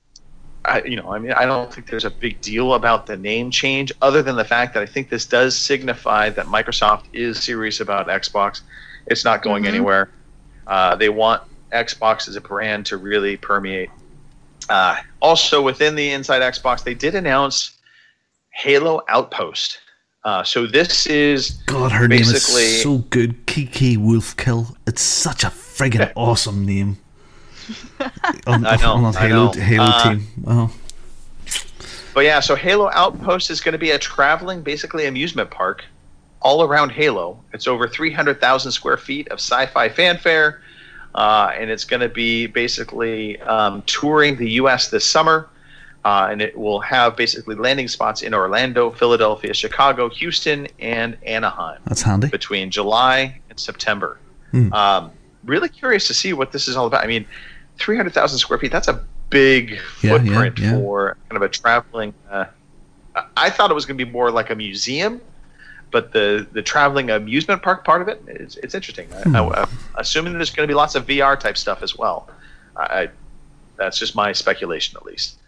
don't think there's a big deal about the name change, other than the fact that I think this does signify that Microsoft is serious about Xbox. It's not going anywhere. They want Xbox as a brand to really permeate. Also, within the Inside Xbox, they did announce Halo Outpost. So this is God, her name is so good. Kiki Wolfkill. It's such a friggin' awesome name. On that Halo team. Wow. But yeah, so Halo Outpost is going to be a traveling, basically, amusement park all around Halo. It's over 300,000 square feet of sci-fi fanfare. And it's going to be basically touring the U.S. this summer. And it will have basically landing spots in Orlando, Philadelphia, Chicago, Houston, and Anaheim. That's handy. Between July and September. Really curious to see what this is all about. I mean, 300,000 square feet, that's a big footprint for kind of a traveling. I thought it was going to be more like a museum. But the traveling amusement park part of it, it's interesting. Assuming there's going to be lots of VR type stuff as well. That's just my speculation, at least.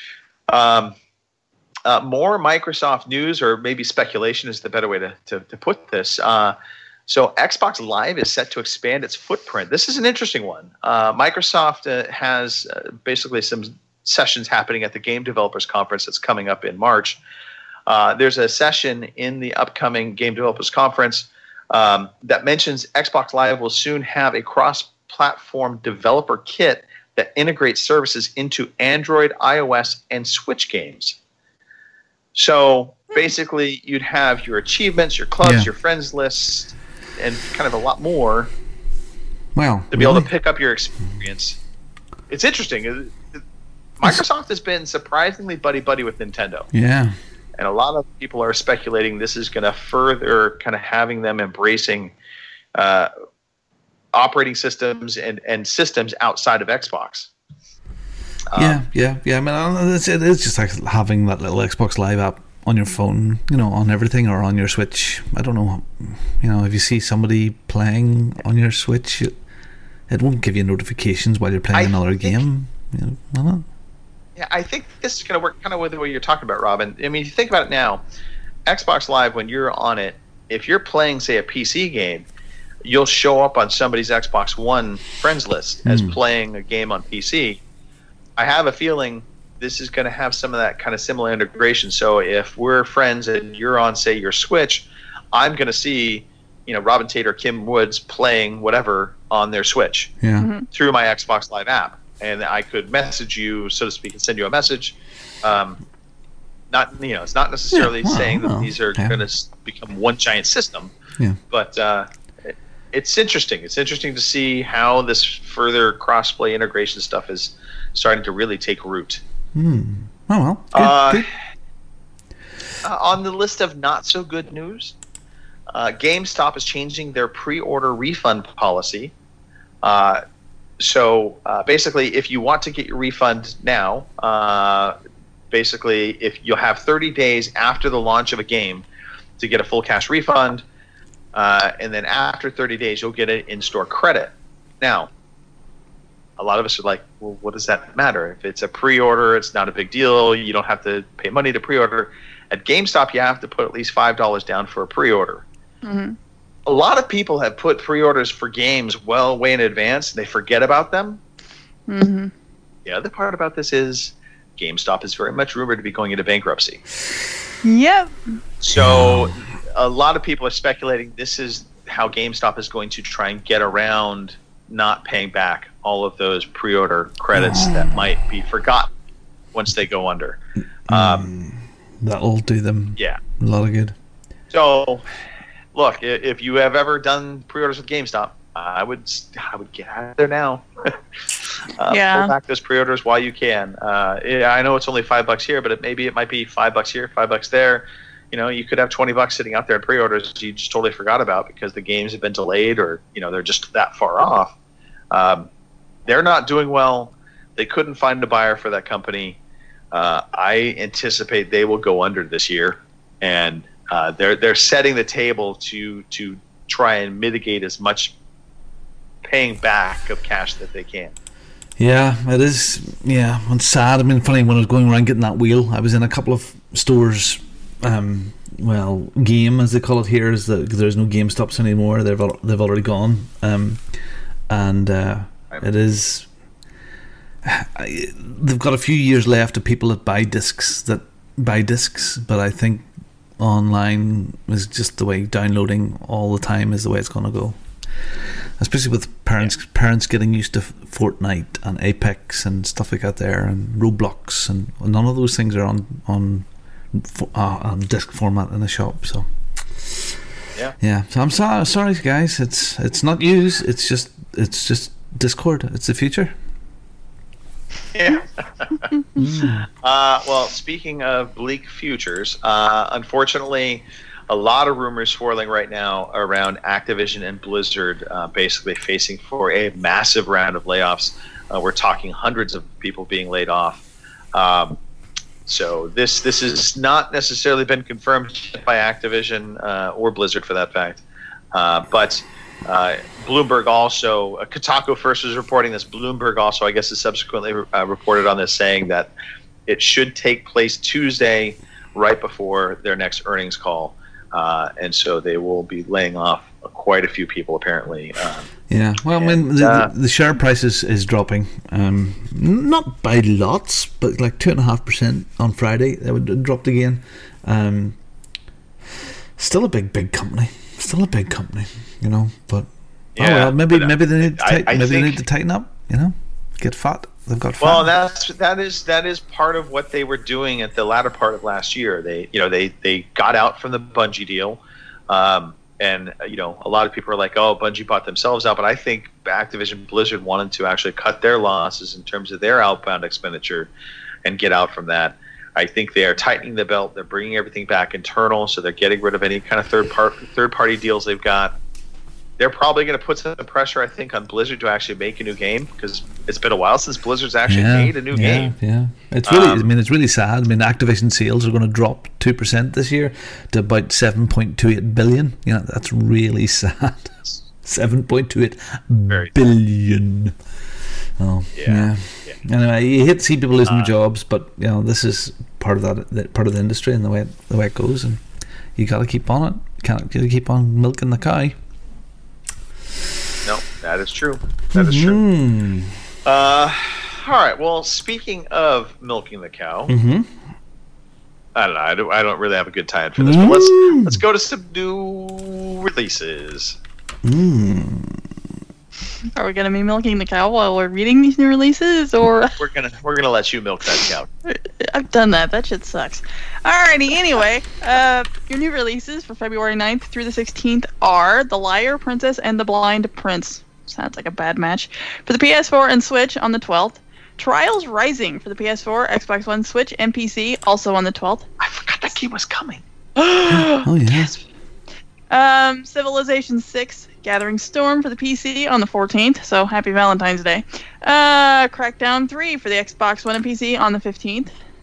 More Microsoft news, or maybe speculation is the better way to put this. So Xbox Live is set to expand its footprint. This is an interesting one. Microsoft has basically some sessions happening at the Game Developers Conference that's coming up in March. There's a session in the upcoming Game Developers Conference that mentions Xbox Live will soon have a cross-platform developer kit that integrates services into Android, iOS, and Switch games. So basically, you'd have your achievements, your clubs, your friends lists, and kind of a lot more to be able to pick up your experience. It's interesting. Microsoft has been surprisingly buddy-buddy with Nintendo. Yeah. And a lot of people are speculating this is going to further kind of having them embracing operating systems and systems outside of Xbox. I mean, it is just like having that little Xbox Live app on your phone, on everything, or on your Switch. I don't know, if you see somebody playing on your Switch, it won't give you notifications while you're playing another game. Why not? Yeah, I think this is going to work kind of with the way you're talking about, Robin. I mean, if you think about it now, Xbox Live, when you're on it, if you're playing, say, a PC game, you'll show up on somebody's Xbox One friends list as playing a game on PC. I have a feeling this is going to have some of that kind of similar integration. So if we're friends and you're on, say, your Switch, I'm going to see, Robin Tate or Kim Woods playing whatever on their Switch through my Xbox Live app. And I could message you, so to speak, and send you a message. It's not necessarily saying that these are going to become one giant system. Yeah. But it's interesting. It's interesting to see how this further cross-play integration stuff is starting to really take root. Oh, well. Good. On the list of not-so-good news, GameStop is changing their pre-order refund policy. So basically, if you want to get your refund now, basically, if you'll have 30 days after the launch of a game to get a full cash refund, and then after 30 days, you'll get an in-store credit. Now, a lot of us are like, well, what does that matter? If it's a pre-order, it's not a big deal. You don't have to pay money to pre-order. At GameStop, you have to put at least $5 down for a pre-order. Mm-hmm. A lot of people have put pre-orders for games well way in advance, and they forget about them. Mm-hmm. The other part about this is GameStop is very much rumored to be going into bankruptcy. Yep. So a lot of people are speculating this is how GameStop is going to try and get around not paying back all of those pre-order credits that might be forgotten once they go under. That'll do them a lot of good. So, look, if you have ever done pre-orders with GameStop, I would get out of there now. Pull back those pre-orders while you can. I know it's only $5 here, but maybe it might be $5 here, $5 there. You know, you could have $20 sitting out there in pre-orders you just totally forgot about because the games have been delayed or they're just that far off. They're not doing well. They couldn't find a buyer for that company. I anticipate they will go under this year, and they're setting the table to try and mitigate as much paying back of cash that they can. Yeah, it is. Yeah, it's sad. I mean, funny, when I was going around getting that wheel, I was in a couple of stores. Game, as they call it here, is that there's no GameStops anymore. They've already gone. It is. They've got a few years left of people that buy discs, but I think online is just the way downloading all the time is the way it's going to go. Especially with parents getting used to Fortnite and Apex and stuff like that there, and Roblox, and none of those things are on disc format in the shop. So yeah. So I'm sorry guys. It's not used. It's just Discord. It's the future. Yeah. Well, speaking of bleak futures, unfortunately, a lot of rumors swirling right now around Activision and Blizzard basically facing for a massive round of layoffs. We're talking hundreds of people being laid off. So this has not necessarily been confirmed by Activision or Blizzard for that fact. But Bloomberg also, Kotaku first was reporting this. Bloomberg also, I guess, has subsequently reported on this, saying that it should take place Tuesday, right before their next earnings call. And so they will be laying off quite a few people, apparently. Yeah, well, I mean, the share price is dropping. Not by lots, but like 2.5% on Friday. They would dropped again. Still a big company. Still a big company, But maybe they need to tighten up. Get fat. They've got fat. Well, that is part of what they were doing at the latter part of last year. They got out from the Bungie deal, and a lot of people are like, "Oh, Bungie bought themselves out." But I think Activision Blizzard wanted to actually cut their losses in terms of their outbound expenditure and get out from that. I think they are tightening the belt. They're bringing everything back internal, so they're getting rid of any kind of third party deals they've got. They're probably going to put some pressure, I think, on Blizzard to actually make a new game, because it's been a while since Blizzard's actually made a new game. Yeah, it's really, it's really sad. I mean, Activision sales are going to drop 2% this year to about 7.28 billion. That's really sad. 7.28 billion. Oh, yeah. Anyway, you hate to see people losing jobs, but this is part of part of the industry and the way it goes, and you got to keep on it. You can't keep on milking the cow. No, that is true. That is true. All right. Well, speaking of milking the cow, I don't know. I don't really have a good tie-in for this, but let's go to some new releases. Are we gonna be milking the cow while we're reading these new releases, or we're gonna let you milk that cow? I've done that. That shit sucks. Alrighty. Anyway, your new releases for February 9th through the 16th are The Liar Princess and The Blind Prince. Sounds like a bad match. For the PS4 and Switch on the 12th. Trials Rising for the PS4, Xbox One, Switch, and PC, also on the 12th. I forgot that game was coming. Oh yes. Civilization 6 Gathering Storm for the PC on the 14th, so happy Valentine's Day. Crackdown 3 for the Xbox One and PC on the 15th.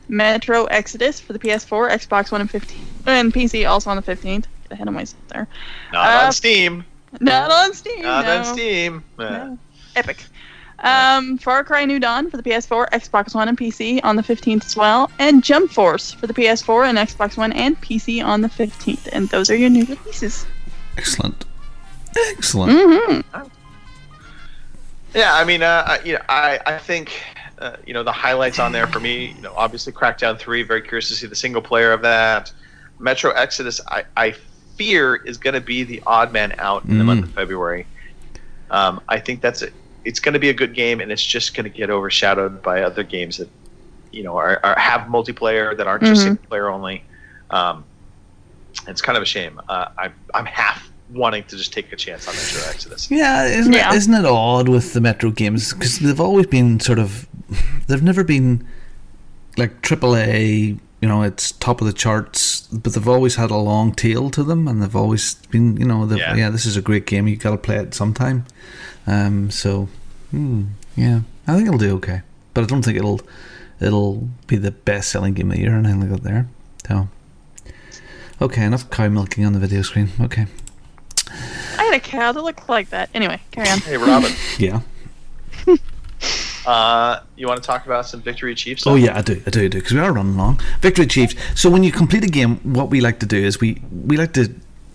Metro Exodus for the PS4, Xbox One, and PC also on the 15th. Get ahead of myself there. Not on Steam. Not on Steam. Not no. on Steam. No. Epic. Far Cry New Dawn for the PS4, Xbox One, and PC on the 15th as well. And Jump Force for the PS4 and Xbox One and PC on the 15th. And those are your new releases. Excellent. Excellent. Mm-hmm. Yeah, I mean, I think, the highlights on there for me, obviously Crackdown 3, very curious to see the single player of that. Metro Exodus, I fear is going to be the odd man out in the month of February. I think it's going to be a good game, and it's just going to get overshadowed by other games that, have multiplayer that aren't just single player only. It's kind of a shame. I'm half wanting to just take a chance on Metro Exodus. Yeah, isn't it odd with the Metro games? Because they've always been they've never been like AAA, it's top of the charts, but they've always had a long tail to them, and they've always been, this is a great game, you got to play it sometime. I think it'll do okay, but I don't think it'll be the best selling game of the year or anything like that there. So, okay, enough cow milking on the video screen. Okay. I had a cow that looked like that. Anyway, carry on. Hey, Robin. Yeah. You want to talk about some Victory Achieved stuff? Oh yeah, I do, because we are running long. Victory Achieved. So when you complete a game, what we like to do is we like to,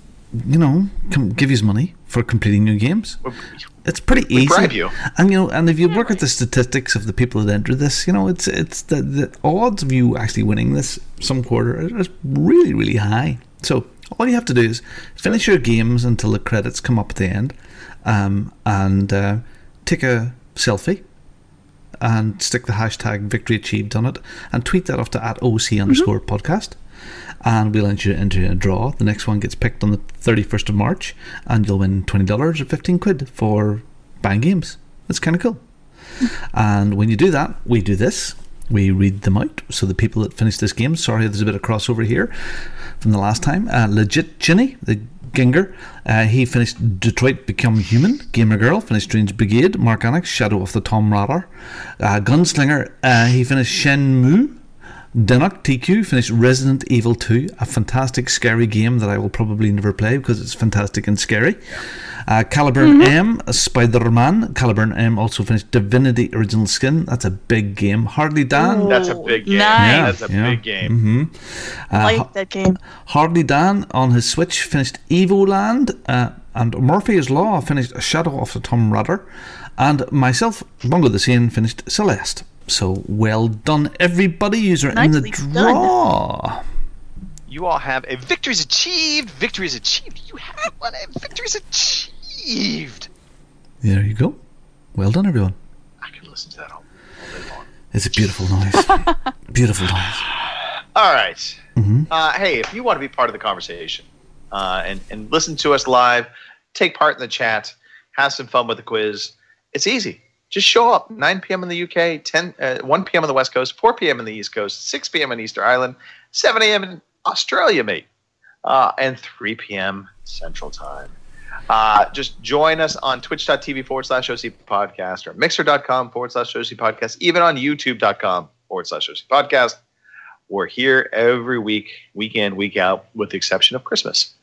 give you money for completing new games. It's pretty easy. Bribe you. And and if you look at the statistics of the people that enter this, it's the odds of you actually winning this some quarter is really, really high. So all you have to do is finish your games until the credits come up at the end, and take a selfie and stick the hashtag Victory Achieved on it and tweet that off to @OC_podcast, and we'll enter into a draw. The next one gets picked on the 31st of March, and you'll win $20 or 15 quid for buying games. It's kind of cool. And when you do that, we do this. We read them out. So the people that finish this game, sorry, there's a bit of crossover here from the last time. Legit Ginny, the Ginger, he finished Detroit Become Human. Gamer Girl finished Strange Brigade. Mark Annex, Shadow of the Tomb Raider. Gunslinger, he finished Shenmue. Dinnock TQ finished Resident Evil 2, a fantastic scary game that I will probably never play because it's fantastic and scary. Caliburn M, Spider-Man. Caliburn M also finished Divinity Original Sin. That's a big game. Hardly Dan. That's a big game. Nice. That's a big game. I like that game. Hardly Dan on his Switch finished Evoland, and Murphy's Law finished Shadow of the Tomb Raider, and myself, Bungo the Sane, finished Celeste. So well done, everybody. You're in the draw. You all have a Victories Achieved. Victories Achieved. You have one. A Victories Achieved. There you go. Well done, everyone. I can listen to that all day long. It's a beautiful noise. Beautiful noise. All right. Hey, if you want to be part of the conversation and listen to us live, take part in the chat, have some fun with the quiz, it's easy. Just show up. 9 p.m. in the UK, 1 p.m. on the West Coast, 4 p.m. in the East Coast, 6 p.m. in Easter Island, 7 a.m. in Australia, mate, and 3 p.m. Central Time. Just join us on twitch.tv/OC Podcast or mixer.com/OC Podcast, even on youtube.com/OC Podcast. We're here every week, week in, week out, with the exception of Christmas.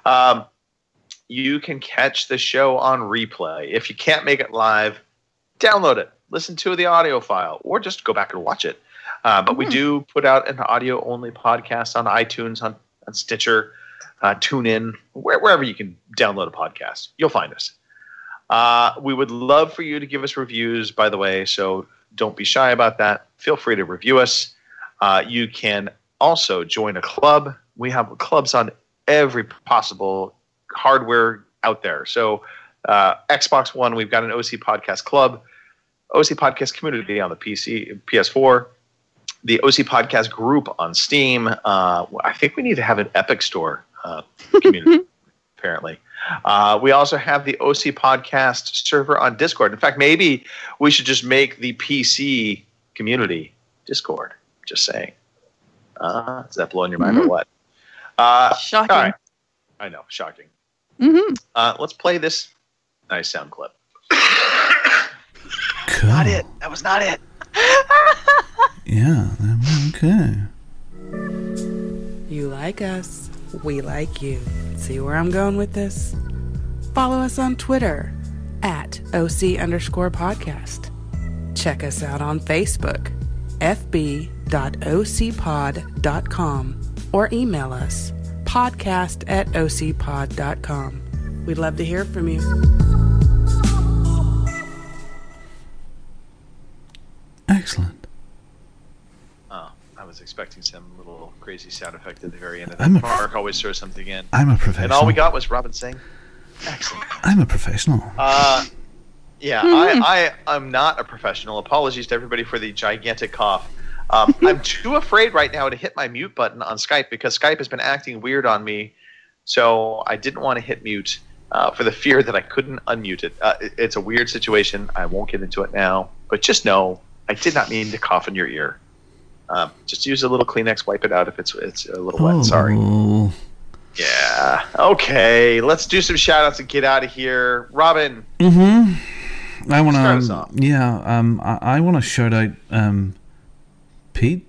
You can catch the show on replay. If you can't make it live, download it, listen to the audio file, or just go back and watch it. But we do put out an audio-only podcast on iTunes, on Stitcher, TuneIn, wherever you can download a podcast. You'll find us. We would love for you to give us reviews, by the way, so don't be shy about that. Feel free to review us. You can also join a club. We have clubs on every possible hardware out there. So Xbox One, we've got an OC Podcast Club, OC Podcast Community on the PC, PS4, the OC Podcast Group on Steam. I think we need to have an Epic Store community, apparently. We also have the OC Podcast server on Discord. In fact, maybe we should just make the PC community Discord. Just saying. Is that blowing your mind or what? Shocking. All right. I know, shocking. Let's play this nice sound clip. Cool. Not it. That was not it. Yeah. Okay. You like us, we like you. See where I'm going with this? Follow us on Twitter at OC_podcast. Check us out on Facebook, fb.ocpod.com, or email us, podcast@ocpod.com. We'd love to hear from you. Excellent. Oh, I was expecting some little crazy sound effect at the very end of I'm that. a- Mark always throws something in. I'm a professional. And all we got was Robin saying, excellent. I'm a professional. Yeah, I'm not a professional. Apologies to everybody for the gigantic cough. I'm too afraid right now to hit my mute button on Skype because Skype has been acting weird on me. So I didn't want to hit mute for the fear that I couldn't unmute it. It's a weird situation. I won't get into it now. But just know, I did not mean to cough in your ear. Just use a little Kleenex, wipe it out if it's a little wet. Sorry. Yeah. Okay. Let's do some shout outs and get out of here. Robin. Mm-hmm. I want Start us to. off. Yeah. I want to shout out Pete.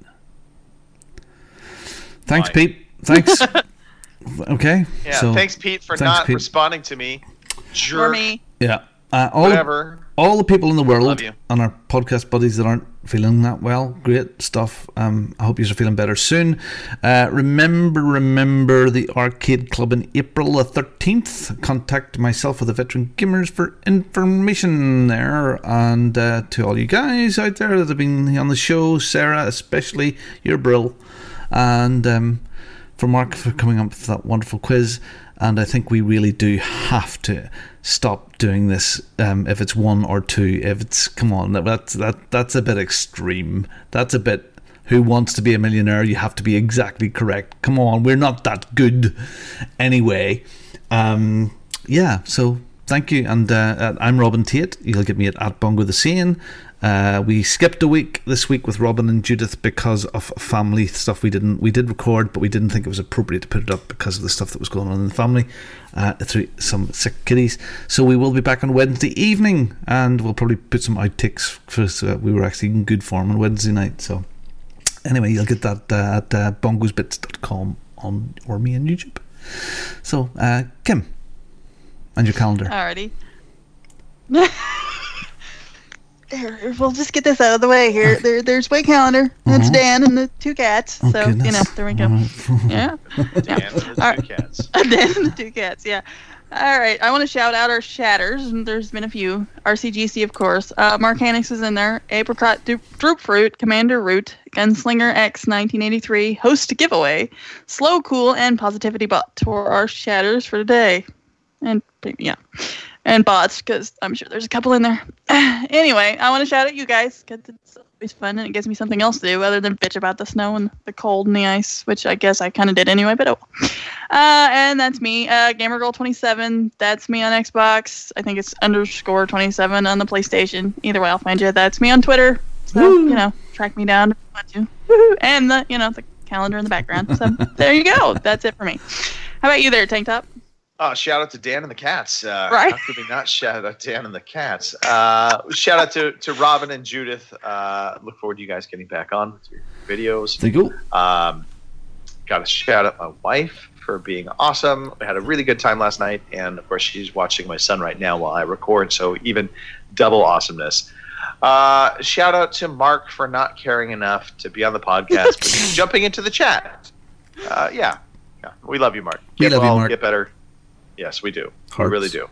Thanks, Why? Pete. Thanks. Okay. Yeah. So, thanks, Pete, for thanks, not Pete. responding to me. For Jerk. me. Yeah. Whatever. All the people in the world Love you. and our podcast buddies that aren't feeling that well, great stuff. I hope you're feeling better soon. Remember the Arcade Club in April the 13th. Contact myself or the Veteran Gamers for information there. And to all you guys out there that have been on the show, Sarah especially, you're brill. And for Mark for coming up with that wonderful quiz. And I think we really do have to stop doing this if it's one or two. If it's, come on, that's a bit extreme. That's a bit, who wants to be a millionaire? You have to be exactly correct. Come on, we're not that good anyway. Yeah, so thank you. And I'm Robin Tate. You'll get me at Bongo the Sane. We skipped a week this week with Robin and Judith because of family stuff. We did record, but we didn't think it was appropriate to put it up because of the stuff that was going on in the family through some sick kitties. So we will be back on Wednesday evening, and we'll probably put some outtakes for so we were actually in good form on Wednesday night. So anyway, you'll get that at bongosbits.com on or me on YouTube. So Kim, and your calendar. Alrighty. There, we'll just get this out of the way here. There's my calendar. That's Dan and the two cats. Oh, So, goodness. there we go. Yeah. Dan and the All two right. cats. Dan and the two cats, yeah. All right, I want to shout out our shatters. And there's been a few. RCGC, of course. Mark Hannix is in there. Apricot Droop Fruit, Commander Root, Gunslinger X 1983, Host Giveaway, Slow Cool, and Positivity Bot for our shatters for today. And, yeah. And bots, because I'm sure there's a couple in there. Anyway, I want to shout out you guys, because it's always fun, and it gives me something else to do other than bitch about the snow and the cold and the ice, which I guess I kind of did anyway, but oh. And that's me, GamerGirl27. That's me on Xbox. I think it's _27 on the PlayStation. Either way, I'll find you. That's me on Twitter. So, track me down if you want to. Woo! And the calendar in the background. So there you go. That's it for me. How about you there, Tank Top? Oh, shout out to Dan and the cats. Right. How could we not shout out Dan and the cats? Shout out to Robin and Judith. Look forward to you guys getting back on with your videos. There you go. Got to shout out my wife for being awesome. We had a really good time last night. And, of course, she's watching my son right now while I record. So even double awesomeness. Shout out to Mark for not caring enough to be on the podcast, but jumping into the chat. Yeah. We love you, Mark. We Get love you, well, Mark. Get better. Yes, we do. Hearts. We really do.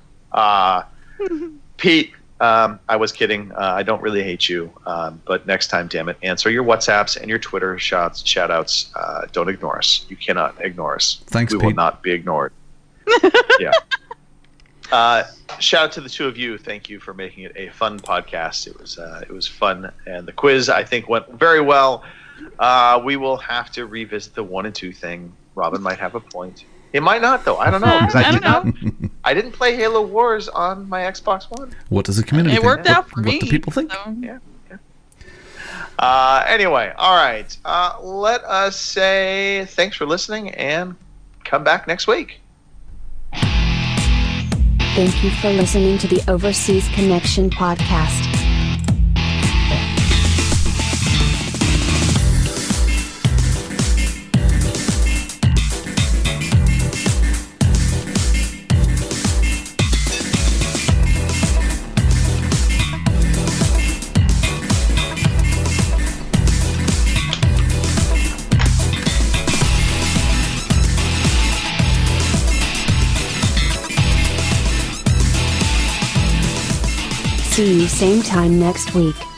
Pete, I was kidding. I don't really hate you. But next time, damn it, answer your WhatsApps and your Twitter shout outs. Don't ignore us. You cannot ignore us. Thanks, we will Pete. not be ignored. Yeah. Shout out to the two of you. Thank you for making it a fun podcast. It was fun. And the quiz, I think, went very well. We will have to revisit the 1 and 2 thing. Robin might have a point. It might not, though. I don't know, because I didn't play Halo Wars on my Xbox One. What does the community It think? worked out for What me. do people think? So. Yeah. Anyway, all right. Let us say thanks for listening and come back next week. Thank you for listening to the Overseas Connection podcast. See you same time next week.